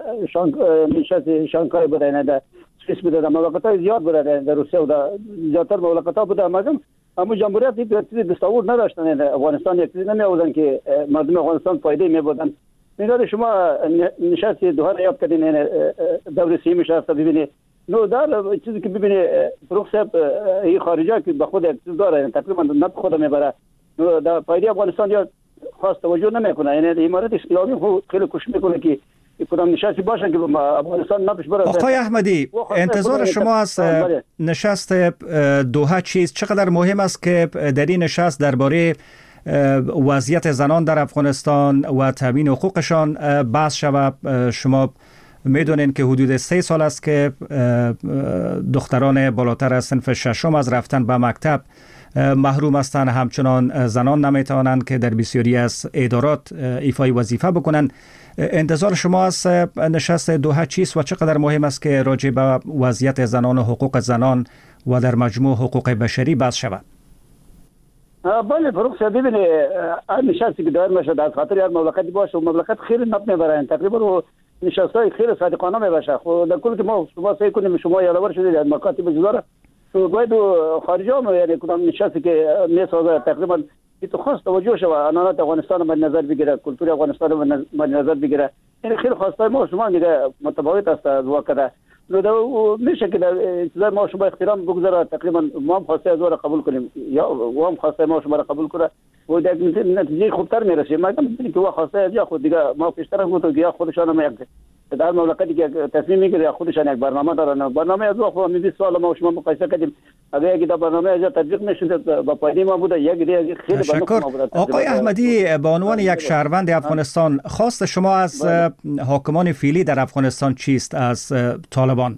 شانگهای بوده، نه در سوئیس بوده، در مملکت‌های زیاد بوده، در روسیه و در زیادتر مملکت‌ها بوده. اما جمهوریت یک چیزی دستاورد نداشتن، افغانستان یک چیزی نمی‌آوردن که مردم افغانستان فایده می‌بردن. می‌داد شما نشست دوها را یاد کردین، دور سیمی نشست ببینید. نو در چیزی که ببینید فروغ صاحب، این خارجا که به خود یک چیز داره، تقریبا نفت خود میبره، نو در فایده افغانستان یا خاص توجه نمیکنه. یعنی امارات اسلامی خیلی کوشش میکنه که کدام نشستی باشن که افغانستان نفش برسه. آقای احمدی، انتظار شما از نشست دوحه چیست؟ چقدر مهم است که در این نشست درباره وضعیت زنان در افغانستان و تامین حقوقشان بحث شود؟ شما میدونین که حدود 3 سال است که دختران بالاتر از صنف ششم از رفتن به مکتب محروم هستند. همچنان زنان نمیتوانند که در بسیاری از ادارات ایفای وظیفه بکنند. انتظار شما از نشست دوحه چیست و چقدر مهم است که راجع به وضعیت زنان و حقوق زنان و در مجموع حقوق بشری بحث شود؟ بله فروغ صاحب، ببینید نشستی که دایر میشه از خاطر هر مملکتی باشه و مملکت خیلی نفت میبرن، تقریبا نشستای خیلی صادقانه میباشه. خب در کل که ما شما سعی کنیم، شما یادآور شدید از مکاتب جدا تو باید خارجا ما یعنی کدام نشستی که میسازه تقریبا تو خاص توجه شود، انانات افغانستان مد نظر بگیره، کلتور افغانستان مد نظر بگیره. یعنی خیلی خواسته ما شما دیگه متفاوت است از واقعا. میشه که در انتظار ما شما احترام بگذاره، تقریبا ما هم خواسته از را قبول کنیم یا و هم خواسته ما شما را قبول کنه و در نتیجه خوبتر میرسیم. مگر اینکه وا خواسته یا خود دیگه ما پیشتر گفتم که یا خودشان هم یک در مملکتی که تصمیم میگیره یا خودشان یک برنامه دارن. برنامه از وقت می 20 سال ما شما مقایسه کردیم اگر یک برنامه از تطبیق نشد با پایدی ما بوده یک دیگه خیلی تشکر. آقای احمدی، به عنوان یک شهروند افغانستان خواست شما از حاکمان فعلی در افغانستان چیست از طالبان؟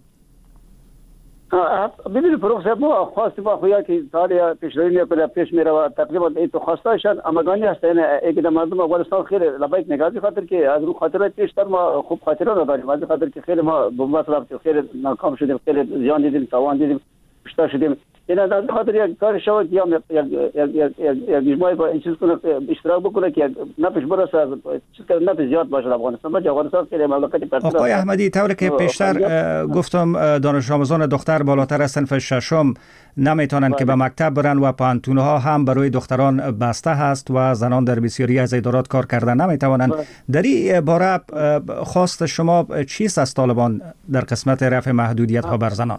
ببینید پروفسور ما خواستیم خویا که سال پیشروی میکنه پیش میره و تقریبا این تو خواستاشن امگانی هست. یعنی اگه در مردم افغانستان خیلی لبیک نگاهی خاطر که از رو خاطره پیشتر ما خوب خاطره نداریم، از خاطر که خیلی ما بمبست رفتیم، خیلی ناکام شدیم، خیلی زیان دیدیم، تاوان دیدیم، کشته شدیم. این از خاطر یک کار شود یا یک مجموعه با این چیز کنه اشتراک بکنه که نفش برسه از چیز که نفش زیاد باشه افغانستان. بچه افغانستان خیلی مملکتی پرتر. آقای احمدی، طوری که پیشتر گفتم دانش آموزان دختر بالاتر از صنف ششم نمیتونن که به مکتب برن و پانتونها هم برای دختران بسته هست و زنان در بسیاری از ادارات کار کردن نمیتوانند. در این باره خواست شما چیست از طالبان در قسمت رفع محدودیت ها بر زنان؟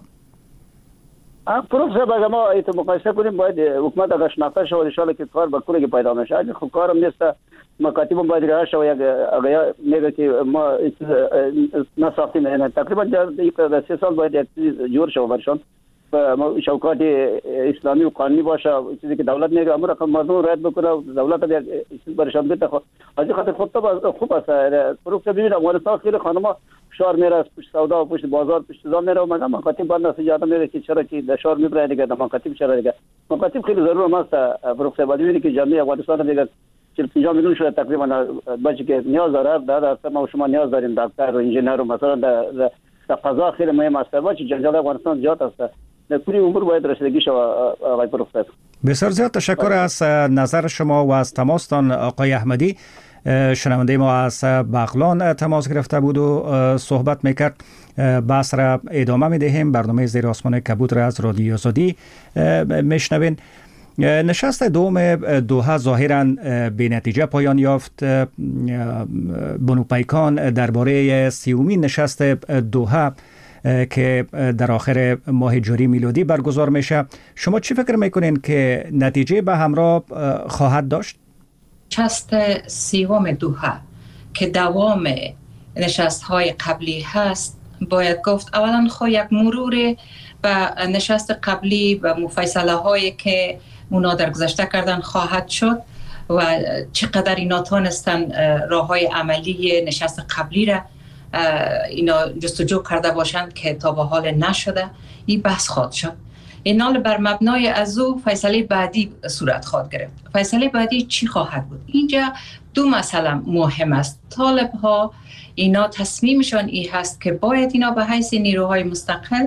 پروفسور اگر ما ایت مقایسه کنیم باید حکومت اگر شناخته شود ان شاء الله که کار با کلی پیدا میشه. اگه خب کارم نیست مکاتب باید رها شود. اگر میگه که ما نساختیم یعنی تقریبا در 3 سال باید یک چیز جور شود برشان شوکات اسلامی و قانونی باشه، چیزی که دولت میگه امر رقم مردم رعایت بکنه، دولت یک چیز برشان بده. خب از این خاطر خوب است. پروفسور ببینید افغانستان خیلی خانم‌ها شهر میره از پشت سودا و پشت بازار پشت زام میره و مگه مکاتب باید نسیج آدم میره که چرا که در شهر میبره دیگه در مکاتب چرا دیگه مکاتب خیلی ضرور است. پروفسور باید ببینید که جامعه افغانستان دیگه 40 میلیون شده تقریبا بچه که نیاز داره. در ما و شما نیاز داریم دکتر و انجینر و مثلا در فضا خیلی مهم است. بچه جنجال افغانستان زیاد است. پوری عمر باید رسیدگی شود. آقای پروفسور بسیار زیاد تشکر از نظر شما و از تماستان. آقای احمدی شنونده ما از بغلان تماس گرفته بود و صحبت میکرد. بحث را ادامه میدهیم. برنامه زیر آسمان کبود را از رادیو آزادی میشنوین. نشست دوم دوحه ظاهراً به نتیجه پایان یافت. بنوپیکان درباره 30مین نشست دوحه که در آخر ماه جاری میلادی برگزار میشه، شما چی فکر میکنین که نتیجه به همراه خواهد داشت؟ نشست 30 دوحه که دوام نشست های قبلی هست، باید گفت اولا خو یک مرور به نشست قبلی و مفصله هایی که اونا در گذشته کردن خواهد شد و چقدر اینا تانستن راه های عملی نشست قبلی را اینا جستجو کرده باشند که تا به حال نشده. این بحث خواهد شد. اینال بر مبنای از او فیصله بعدی صورت خواهد گرفت. فیصله بعدی چی خواهد بود؟ اینجا 2 مسئله مهم است. طالب ها اینا تصمیمشان این هست که باید اینا به حیث نیروهای مستقل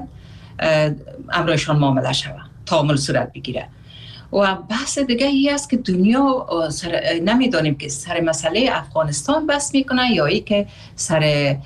امرایشان معامله شود، تعامل صورت بگیره. و بحث دیگه ای است که دنیا نمیدانیم که سر مسئله افغانستان بحث میکنه یا ای که سر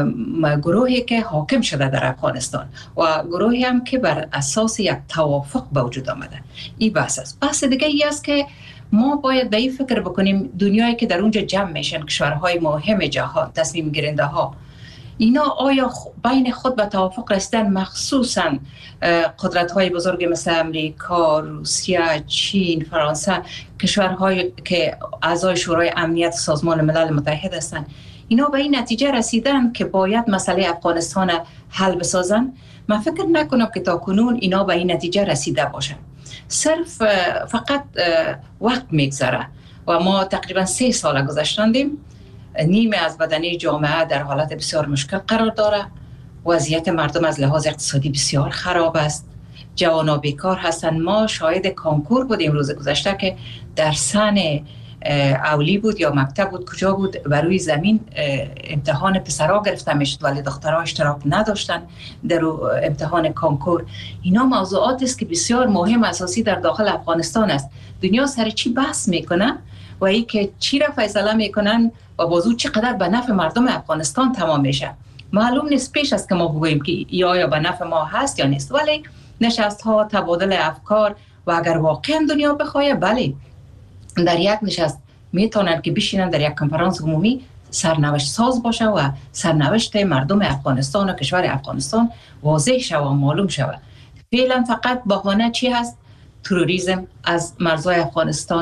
گروهی که حاکم شده در افغانستان و گروهی هم که بر اساس یک توافق به وجود آمده. این بحث است. بحث دیگه ای است که ما باید به این فکر بکنیم دنیایی که در اونجا جمع میشن، کشورهای مهم جهان، تصمیم گیرنده ها، اینا آیا بین خود به توافق رسیدن؟ مخصوصا قدرت های بزرگ مثل امریکا، روسیه، چین، فرانسه، کشورهایی که اعضای شورای امنیت سازمان ملل متحد هستند، اینا به این نتیجه رسیدن که باید مسئله افغانستان حل بسازن؟ من فکر نکنم که تا کنون اینا به این نتیجه رسیده باشن. صرف فقط وقت میگذره و ما تقریبا 3 سال گذشتندیم. نیمه از بدنه جامعه در حالت بسیار مشکل قرار داره. وضعیت مردم از لحاظ اقتصادی بسیار خراب است. جوانا بیکار هستند. ما شاهد کانکور بودیم روز گذشته که در سن اولی بود یا مکتب بود کجا بود بر روی زمین امتحان پسرها گرفته میشد ولی دخترها اشتراک نداشتن در امتحان کانکور. اینا موضوعات است که بسیار مهم اساسی در داخل افغانستان است. دنیا سر چی بحث میکنه و ای که چی را فیصله میکنن و بازو چقدر به نفع مردم افغانستان تمام میشه. معلوم نیست پیش است که ما بگوییم که یا به نفع ما هست یا نیست، ولی نشست ها، تبادل افکار و اگر واقعا دنیا بخواه بله در یک نشست میتونن که بشینن در یک کنفرانس عمومی سرنوشت ساز باشه و سرنوشت مردم افغانستان و کشور افغانستان واضح شود و معلوم شود. فعلا فقط بهانه چی هست؟ تروریسم از مرزهای افغانستان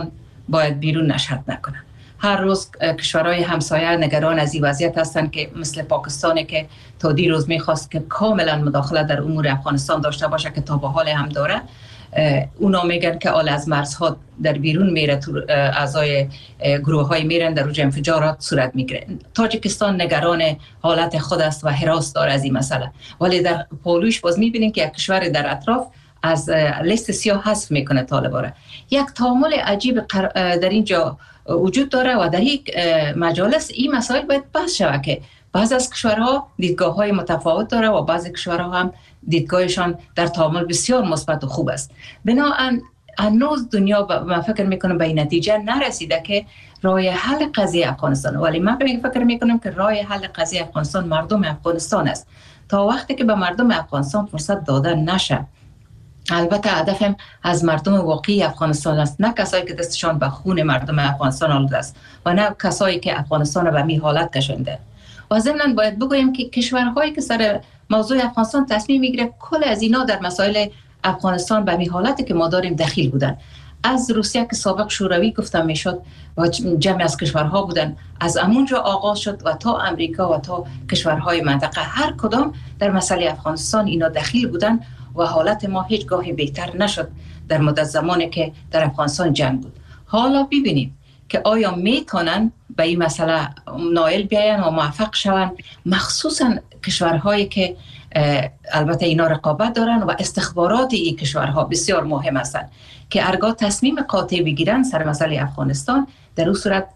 باید بیرون نشد نکنن. هر روز کشورهای همسایه نگران از این وضعیت هستند که مثل پاکستانی که تا دیروز میخواست که کاملا مداخله در امور افغانستان داشته باشه که تا به حال هم داره. اونا میگن که آل از مرزها در بیرون میره، اعضای گروه های میرن در اوج انفجارات صورت میگیره. تاجیکستان نگران حالت خود است و هراس داره از این مسئله، ولی در پولوش باز میبینیم که یک کشور در اطراف از لیست سیاه حذف میکنه طالبان را. یک تعامل عجیب در اینجا وجود داره و در یک مجالس این مسائل باید بحث شود که بعض از کشورها دیدگاه‌های متفاوت داره و بعضی کشورها هم دیدگاهشان در تعامل بسیار مثبت و خوب است. بنابراین هنوز دنیا من فکر میکنم به این نتیجه نرسیده که راه حل قضیه افغانستان، ولی من فکر میکنم که راه حل قضیه افغانستان مردم افغانستان است. تا وقتی که به مردم افغانستان فرصت داده نشه، البته هدفم از مردم واقعی افغانستان است، نه کسایی که دستشان به خون مردم افغانستان آلوده است و نه کسایی که افغانستان را به می حالت کشانده. و ضمناً باید بگویم که کشورهایی که سر موضوع افغانستان تصمیم میگیره کل از اینا در مسائل افغانستان به می حالتی که ما داریم دخیل بودن. از روسیه که سابق شوروی گفتم میشد و جمعی از کشورها بودن، از همونجا آغاز شد و تا امریکا و تا کشورهای منطقه هر کدام در مسئله افغانستان اینا دخیل بودن و حالت ما هیچ گاهی بهتر نشد در مدت زمانی که در افغانستان جنگ بود. حالا ببینیم که آیا میتونن به این مسئله نائل بیاین و موفق شون، مخصوصا کشورهایی که البته اینا رقابت دارن و استخبارات این کشورها بسیار مهم هستند که هرگاه تصمیم قاطع بگیرن سر مسئله افغانستان، در اون صورت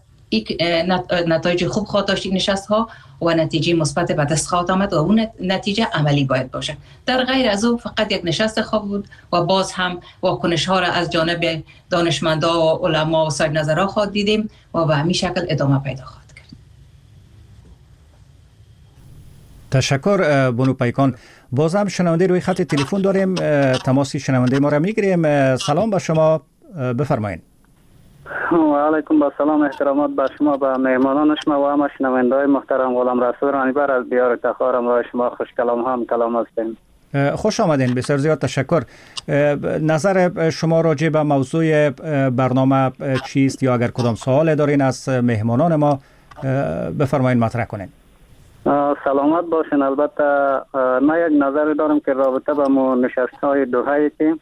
نتایج خوب خواهد داشت این نشست ها و نتیجه مثبت به دست خواهد آمد و اون نتیجه عملی باید باشه. در غیر از او فقط یک نشست خواب بود و باز هم واکنش ها را از جانب دانشمندا و علما و صاحب نظرها خواهد دیدیم و به همین شکل ادامه پیدا خواهد کرد. تشکر بانو پیکان. باز هم شنونده روی خط تلفن داریم، تماسی شنونده ما را میگیریم. سلام به شما، بفرمایید. و علیکم با سلام، احترامات به شما، به مهمانان شما و همه شنونده‌های محترم. غلام رسول رانیبر از دیار تخارم و شما خوش کلام هم کلام هستیم. خوش آمدین، بسیار زیاد تشکر. نظر شما راجع به موضوع برنامه چیست یا اگر کدام سوال دارین از مهمانان ما بفرمایید مطرح کنین. سلامت باشین. البته من یک نظر دارم که رابطه با نشست‌های دوحه‌ای که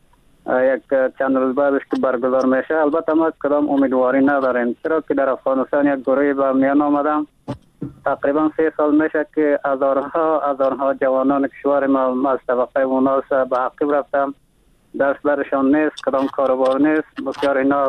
یک چند روز بعدش که برگزار میشه، البته ما کدام امیدواری نداریم، چرا که در افغانستان یک گروهی به میان آمدم. تقریبا 3 سال میشه که هزارها جوانان کشور ما از طبقه اوناس به عقب رفتم، دست برشان نیست، کدام کاروبار نیست. بسیار اینا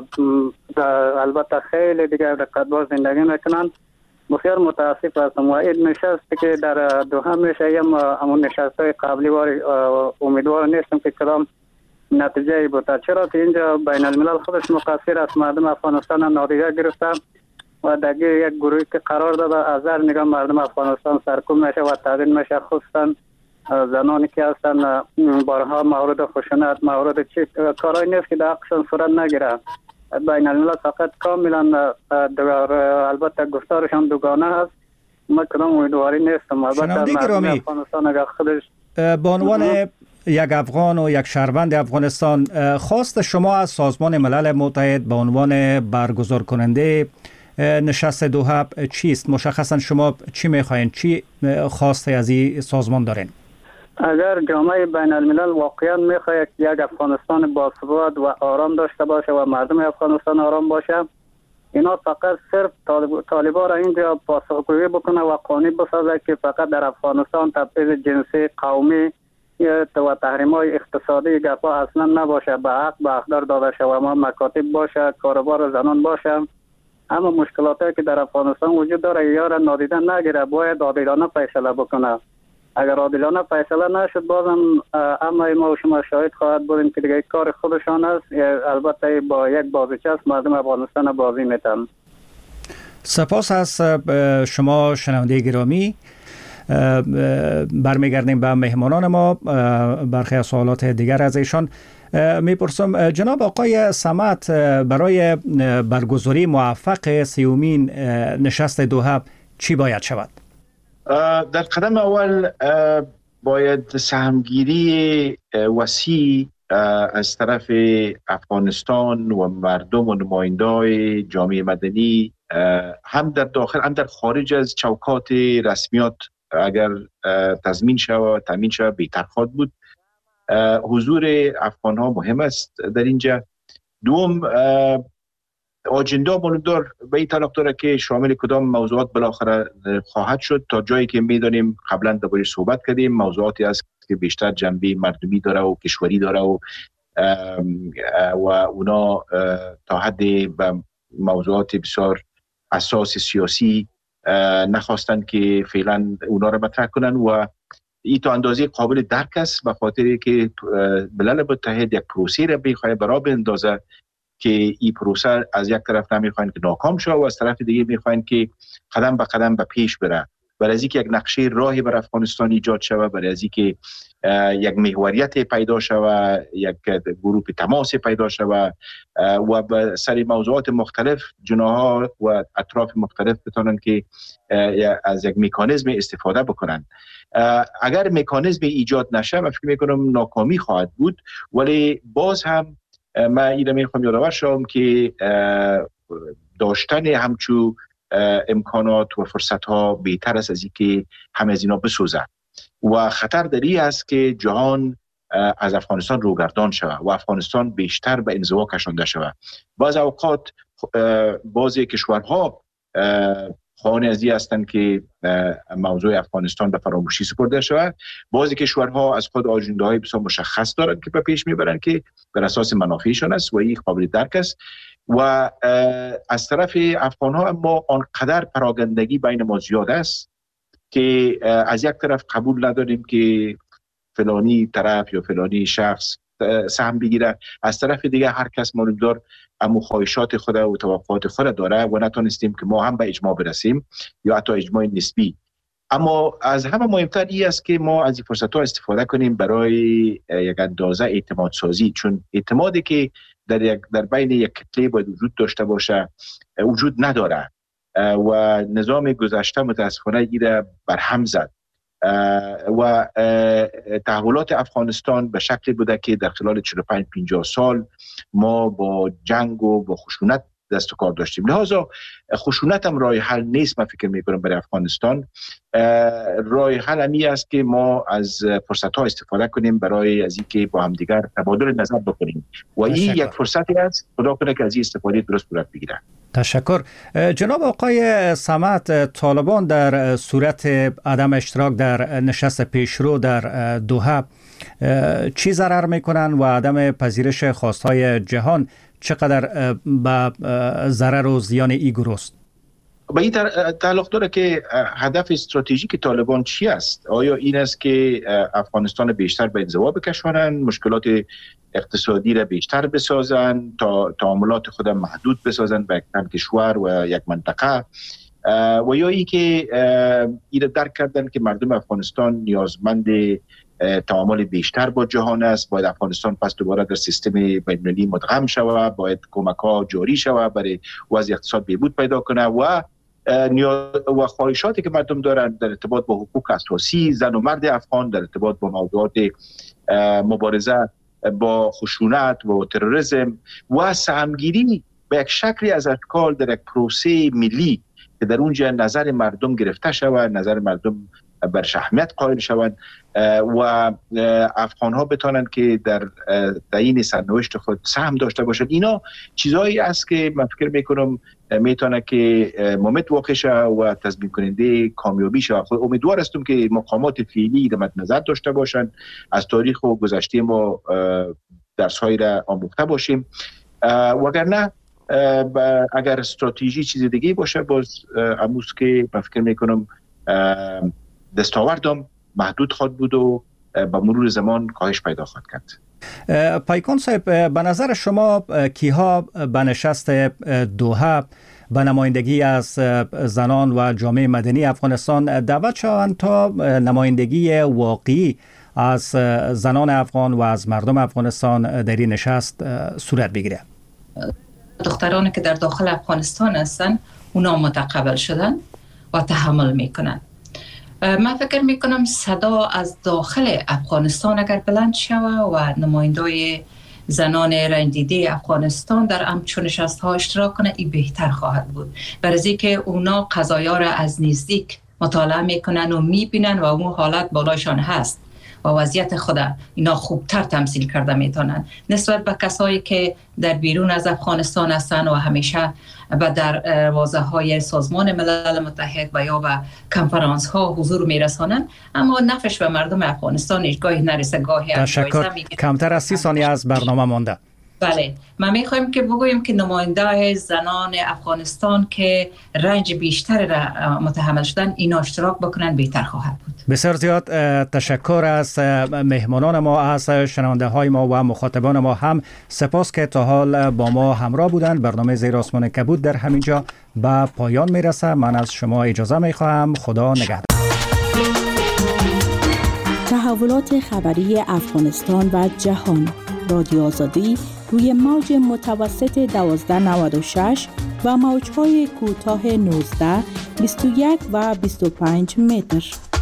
البته خیلی دیگه رقتبار زندگی میکنن. بسیار متاسف هستم و این نشستی که در دوحه میشه یا همون نشستهای قبلی امیدوار نیستم که کدام نتیجه بوده، چرا که اینجا بین الملل خودش مقصر است. مردم افغانستان نادیده گرفتن و دیگه یک گروهی که قرار داده از هر نگاه مردم افغانستان سرکوب میشه و تعدیل میشه، خصوصا زنانی که هستن بارها مورد خشونت، مورد چی کارهای نیست که در حقشان صورت نگیره. بین الملل فقط کاملا البته گفتارشان دوگانه هست. ما کدام امیدواری نیستم. البته مردم افغانستان اگر خودش به عنوان یک افغان و یک شهروند افغانستان، خواست شما از سازمان ملل متحد به عنوان برگزار کننده نشست دوحه چیست؟ مشخصا شما چی میخواین؟ چی خواسته از این سازمان دارین؟ اگر جامعه بین الملل واقعا میخواهد یک افغانستان باثبات و آرام داشته باشه و مردم افغانستان آرام باشه، اینا فقط صرف طالبان را اینجا پاسخگویی بکنه و قانون بسازه که فقط در افغانستان تبعیض جنسی، قومی و تحریم‌های اقتصادی گپا اصلا نباشه، به حق به حقدار داده شود، ما مکاتب باشه، کاروبار زنان باشه. اما مشکلاتی که در افغانستان وجود داره یا را نادیده نگیره، باید عادلانه فیصله بکنه. اگر عادلانه فیصله نشد بازم اما ما و شما شاهد خواهد بودیم که دیگه کار خودشان است. البته با یک بازیچه است، مردم افغانستان بازی میتن. سپاس از شما شنونده گرامی. برمیگردیم به مهمانان ما، برخی از سوالات دیگر از ایشان میپرسم. جناب آقای صمد، برای برگزاری موفق 30مین نشست دوحه چی باید شود؟ در قدم اول باید سهمگیری وسیع از طرف افغانستان و مردم و نمایندای جامعه مدنی هم در داخل هم در خارج از چوکات رسمیات اگر تضمین شود تامین شود بهتر خواهد بود. حضور افغان ها مهم است در اینجا. دوم، آجندا معلومدار به این تعلق داره که شامل کدام موضوعات بالاخره خواهد شد. تا جایی که میدانیم قبلا درباره‌اش صحبت کردیم، موضوعاتی است که بیشتر جنبه مردمی داره و کشوری داره و اونا تا حد به موضوعات بسیار اساس سیاسی نخواستند که فعلا اونا را مطرح کنن و این تا اندازه قابل درک است، به خاطر که ملل متحد یک پروسه را بخواد برای بندازه که این پروسه از یک طرف نمیخواین که ناکام شه و از طرف دیگه میخواین که قدم به قدم به پیش بره، برای از اینکه یک نقشه راهی بر افغانستان ایجاد شود، برای از اینکه یک محوریت پیدا شود، یک گروه تماس پیدا شود و به سر موضوعات مختلف جناها و اطراف مختلف بتونن که از یک مکانیزم استفاده بکنن. اگر مکانیزم ایجاد نشه من فکر میکنم ناکامی خواهد بود، ولی باز هم من اینو میخوام یادآور شم که داشتن همچو امکانات و فرصت ها بهتر است از اینکه همه از اینا بسوزه و خطر داری است که جهان از افغانستان روگردان شود و افغانستان بیشتر به انزوا کشانده شود. بعض اوقات بعضی کشورها خواهان از این هستند که موضوع افغانستان به فراموشی سپرده شود. بعضی کشورها از خود آژنده‌های بسیار مشخص دارند که به پیش میبرند که بر اساس منافعشان است و این قابل درک است. و از طرف افغان‌ها اما آنقدر پراگندگی بین ما زیاد است که از یک طرف قبول نداریم که فلانی طرف یا فلانی شخص سهم بگیره، از طرف دیگه هر کس معلومدار اما خواهشات خود و توقعات خود داره و نتونستیم که ما هم به اجماع برسیم یا حتی اجماع نسبی. اما از همه مهمتر این است که ما از این فرصت ها استفاده کنیم برای یک اندازه اعتماد سازی، چون اعتمادی که در بین یک کتله باید وجود داشته باشه وجود نداره و نظام گذشته متاسفانه ایره برهم زد و تحولات افغانستان به شکلی بوده که در خلال 45-50 سال ما با جنگ و با خشونت دست و کار داشتیم. لحاظا خشونت هم راه حل نیست. من فکر میکنم برای افغانستان راه حل همی است که ما از فرصت ها استفاده کنیم برای از اینکه با هم دیگر تبادل نظر بکنیم و این یک فرصتی است. خدا کنه که از این استفاده درست صورت بگیره. تشکر. جناب آقای صمد، طالبان در صورت عدم اشتراک در نشست پیشرو در دوحه چی ضرر میکنن و عدم پذیرش خواستهای جهان چقدر به ضرر و زیان این گروه است؟ به این تعلق داره که هدف استراتژیک طالبان چی است؟ آیا این است که افغانستان بیشتر به انزوا بکشانند، مشکلات اقتصادی را بیشتر بسازن، تا تعاملات خود محدود بسازن به یک کشور و یک منطقه، و یا ای که این درک کردن که مردم افغانستان نیازمند تعامل بیشتر با جهان است، باید افغانستان پس دوباره در سیستم بین‌المللی مدغم شود، باید کمک ها جاری شود برای وضع اقتصاد بهبود پیدا کنه و خواهشاتی که مردم دارند در ارتباط با حقوق اساسی زن و مرد افغان، در ارتباط با موضوعات مبارزه با خشونت و تروریسم و سهمگیری به یک شکلی از اشکال در یک پروسه ملی که در اونجا نظر مردم گرفته شود، نظر مردم بر اهمیت قائل شوند و افغان ها بتونن که در تعیین سرنوشت خود سهم داشته باشند. اینا چیزایی است که من فکر میکنم میتونه که مومنت واقع شه و تضمین کننده کامیابی شه. خود امیدوار هستم که مقامات فعلی در مد نظر داشته باشند، از تاریخ و گذشته ما درس‌هایی را آموخته باشیم، وگرنه اگر استراتژی چیز دیگه باشه باز امروز که من فکر میکنم دستاوردم محدود خواهد بود و با مرور زمان کاهش پیدا خواهد کرد. پایکان صاحب، به نظر شما کیها به نشست دوحه به نمایندگی از زنان و جامعه مدنی افغانستان دعوت شوند تا نمایندگی واقعی از زنان افغان و از مردم افغانستان در این نشست صورت بگیره؟ دخترانی که در داخل افغانستان هستن اونا متقبل شدن و تحمل میکنن. من فکر میکنم صدا از داخل افغانستان اگر بلند شود و نمایندای زنان رنجیده افغانستان در همچون نشست ها اشتراک کنه، این بهتر خواهد بود. برای که اونا قضایا را از نزدیک مطالعه میکنن و میبینن و اون حالت بالایشان هست و وضعیت خود اینا خوبتر تمثیل کرده میتونن نسبت به کسایی که در بیرون از افغانستان هستن و همیشه و در واضح های سازمان ملل متحد و یا به کنفرانس ها حضور میرسانن، اما نفعش به مردم افغانستان گاهی نرسه گاهی تشکر. کمتر از 30 ثانیه از برنامه مانده. بله، ما میخوایم که بگوییم که نماینده زنان افغانستان که رنج بیشتر را متحمل شدن اینا اشتراک بکنن بهتر خواهد بود. بسیار زیاد تشکر از مهمانان ما، از شنونده های ما و مخاطبان ما هم سپاس که تا حال با ما همراه بودند. برنامه زیر آسمان کبود در همینجا به پایان میرسه. من از شما اجازه میخواهم. خدا نگهدار. تحولات خبری افغانستان و جهان. رادیو آزادی روی موج متوسط 1296 و موج‌های کوتاه 19، 21 و 25 متر.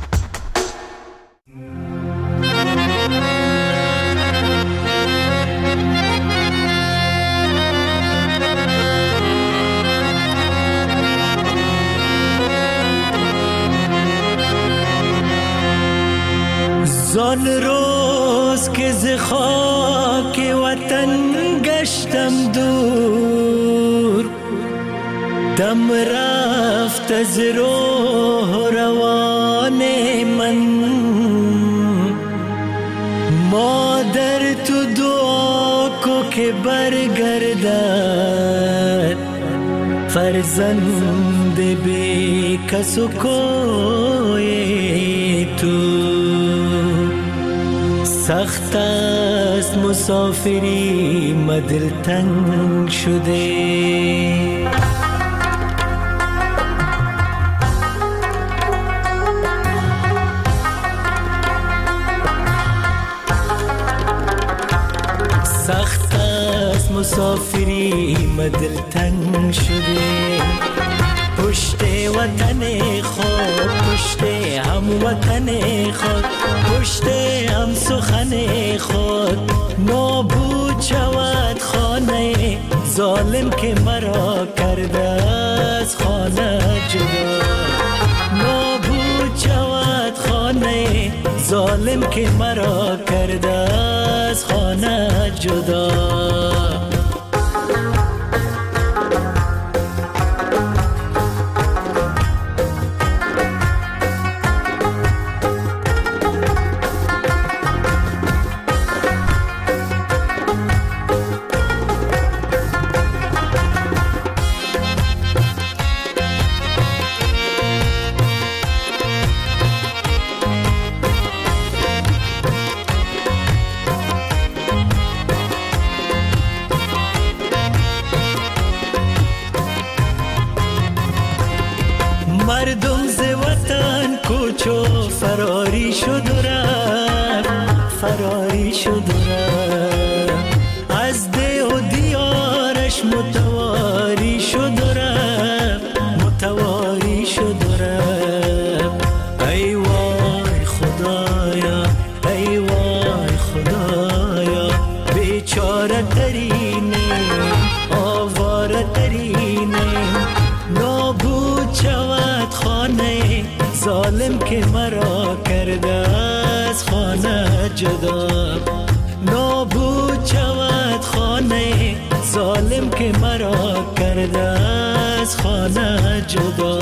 زان روز که ز خاک وطن گشتم دور، دم رفت از روح روان من. مادر تو دعا کو که برگردد فرزند بی کس و کوی تو. سخت است مسافری مدل تنگ شده، سخت است مسافری مدل تنگ شده. پشت وطن خود، پشت هم وطن خود، پشت هم سخن خود نابود شود خانه ظالم که مرا کرده از خانه جدا. نابود شود خانه ظالم که مرا کرده از خانه جدا. مردم ز وطن کوچو فراری شد و رفت، فراری شد و رفت. از ده و دیارش متواری شد و رفت، متواری شد و رفت. ای وای خدایا، ای وای خدایا، بیچاره ترینیم، آواره ترینیم. نابود شود خانه ظالم که مرا کرده از خانه جدا. نابود شود خانه ظالم که مرا کرده از خانه جدا.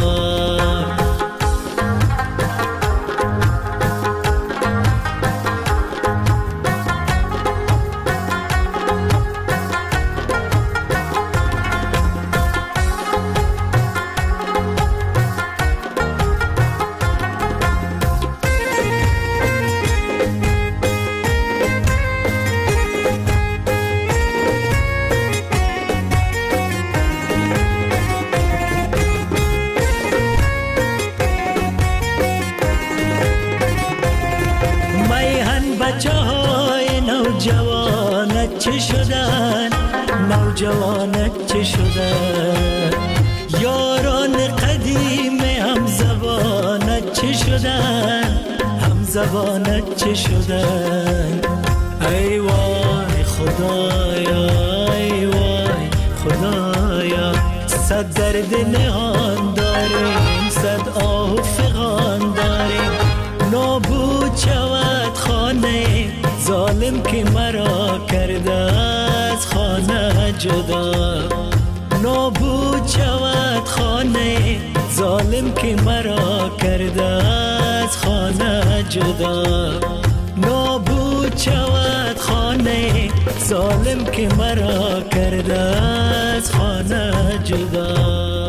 چه شدن نوجوانت چه شدن، یاران قدیم هم زبانت چه چه شدن، هم زبانت چه شدن. ای وای خدایا، ای وای خدایا، صد درد نهان داریم، صد آه و فغان داریم. نابود شود خانه ظالم که مرا کرده از خانه جدا. نابود شود خانه ظالم که مرا کرده از خانه جدا. نابود شود خانه ظالم که مرا کرده از خانه جدا.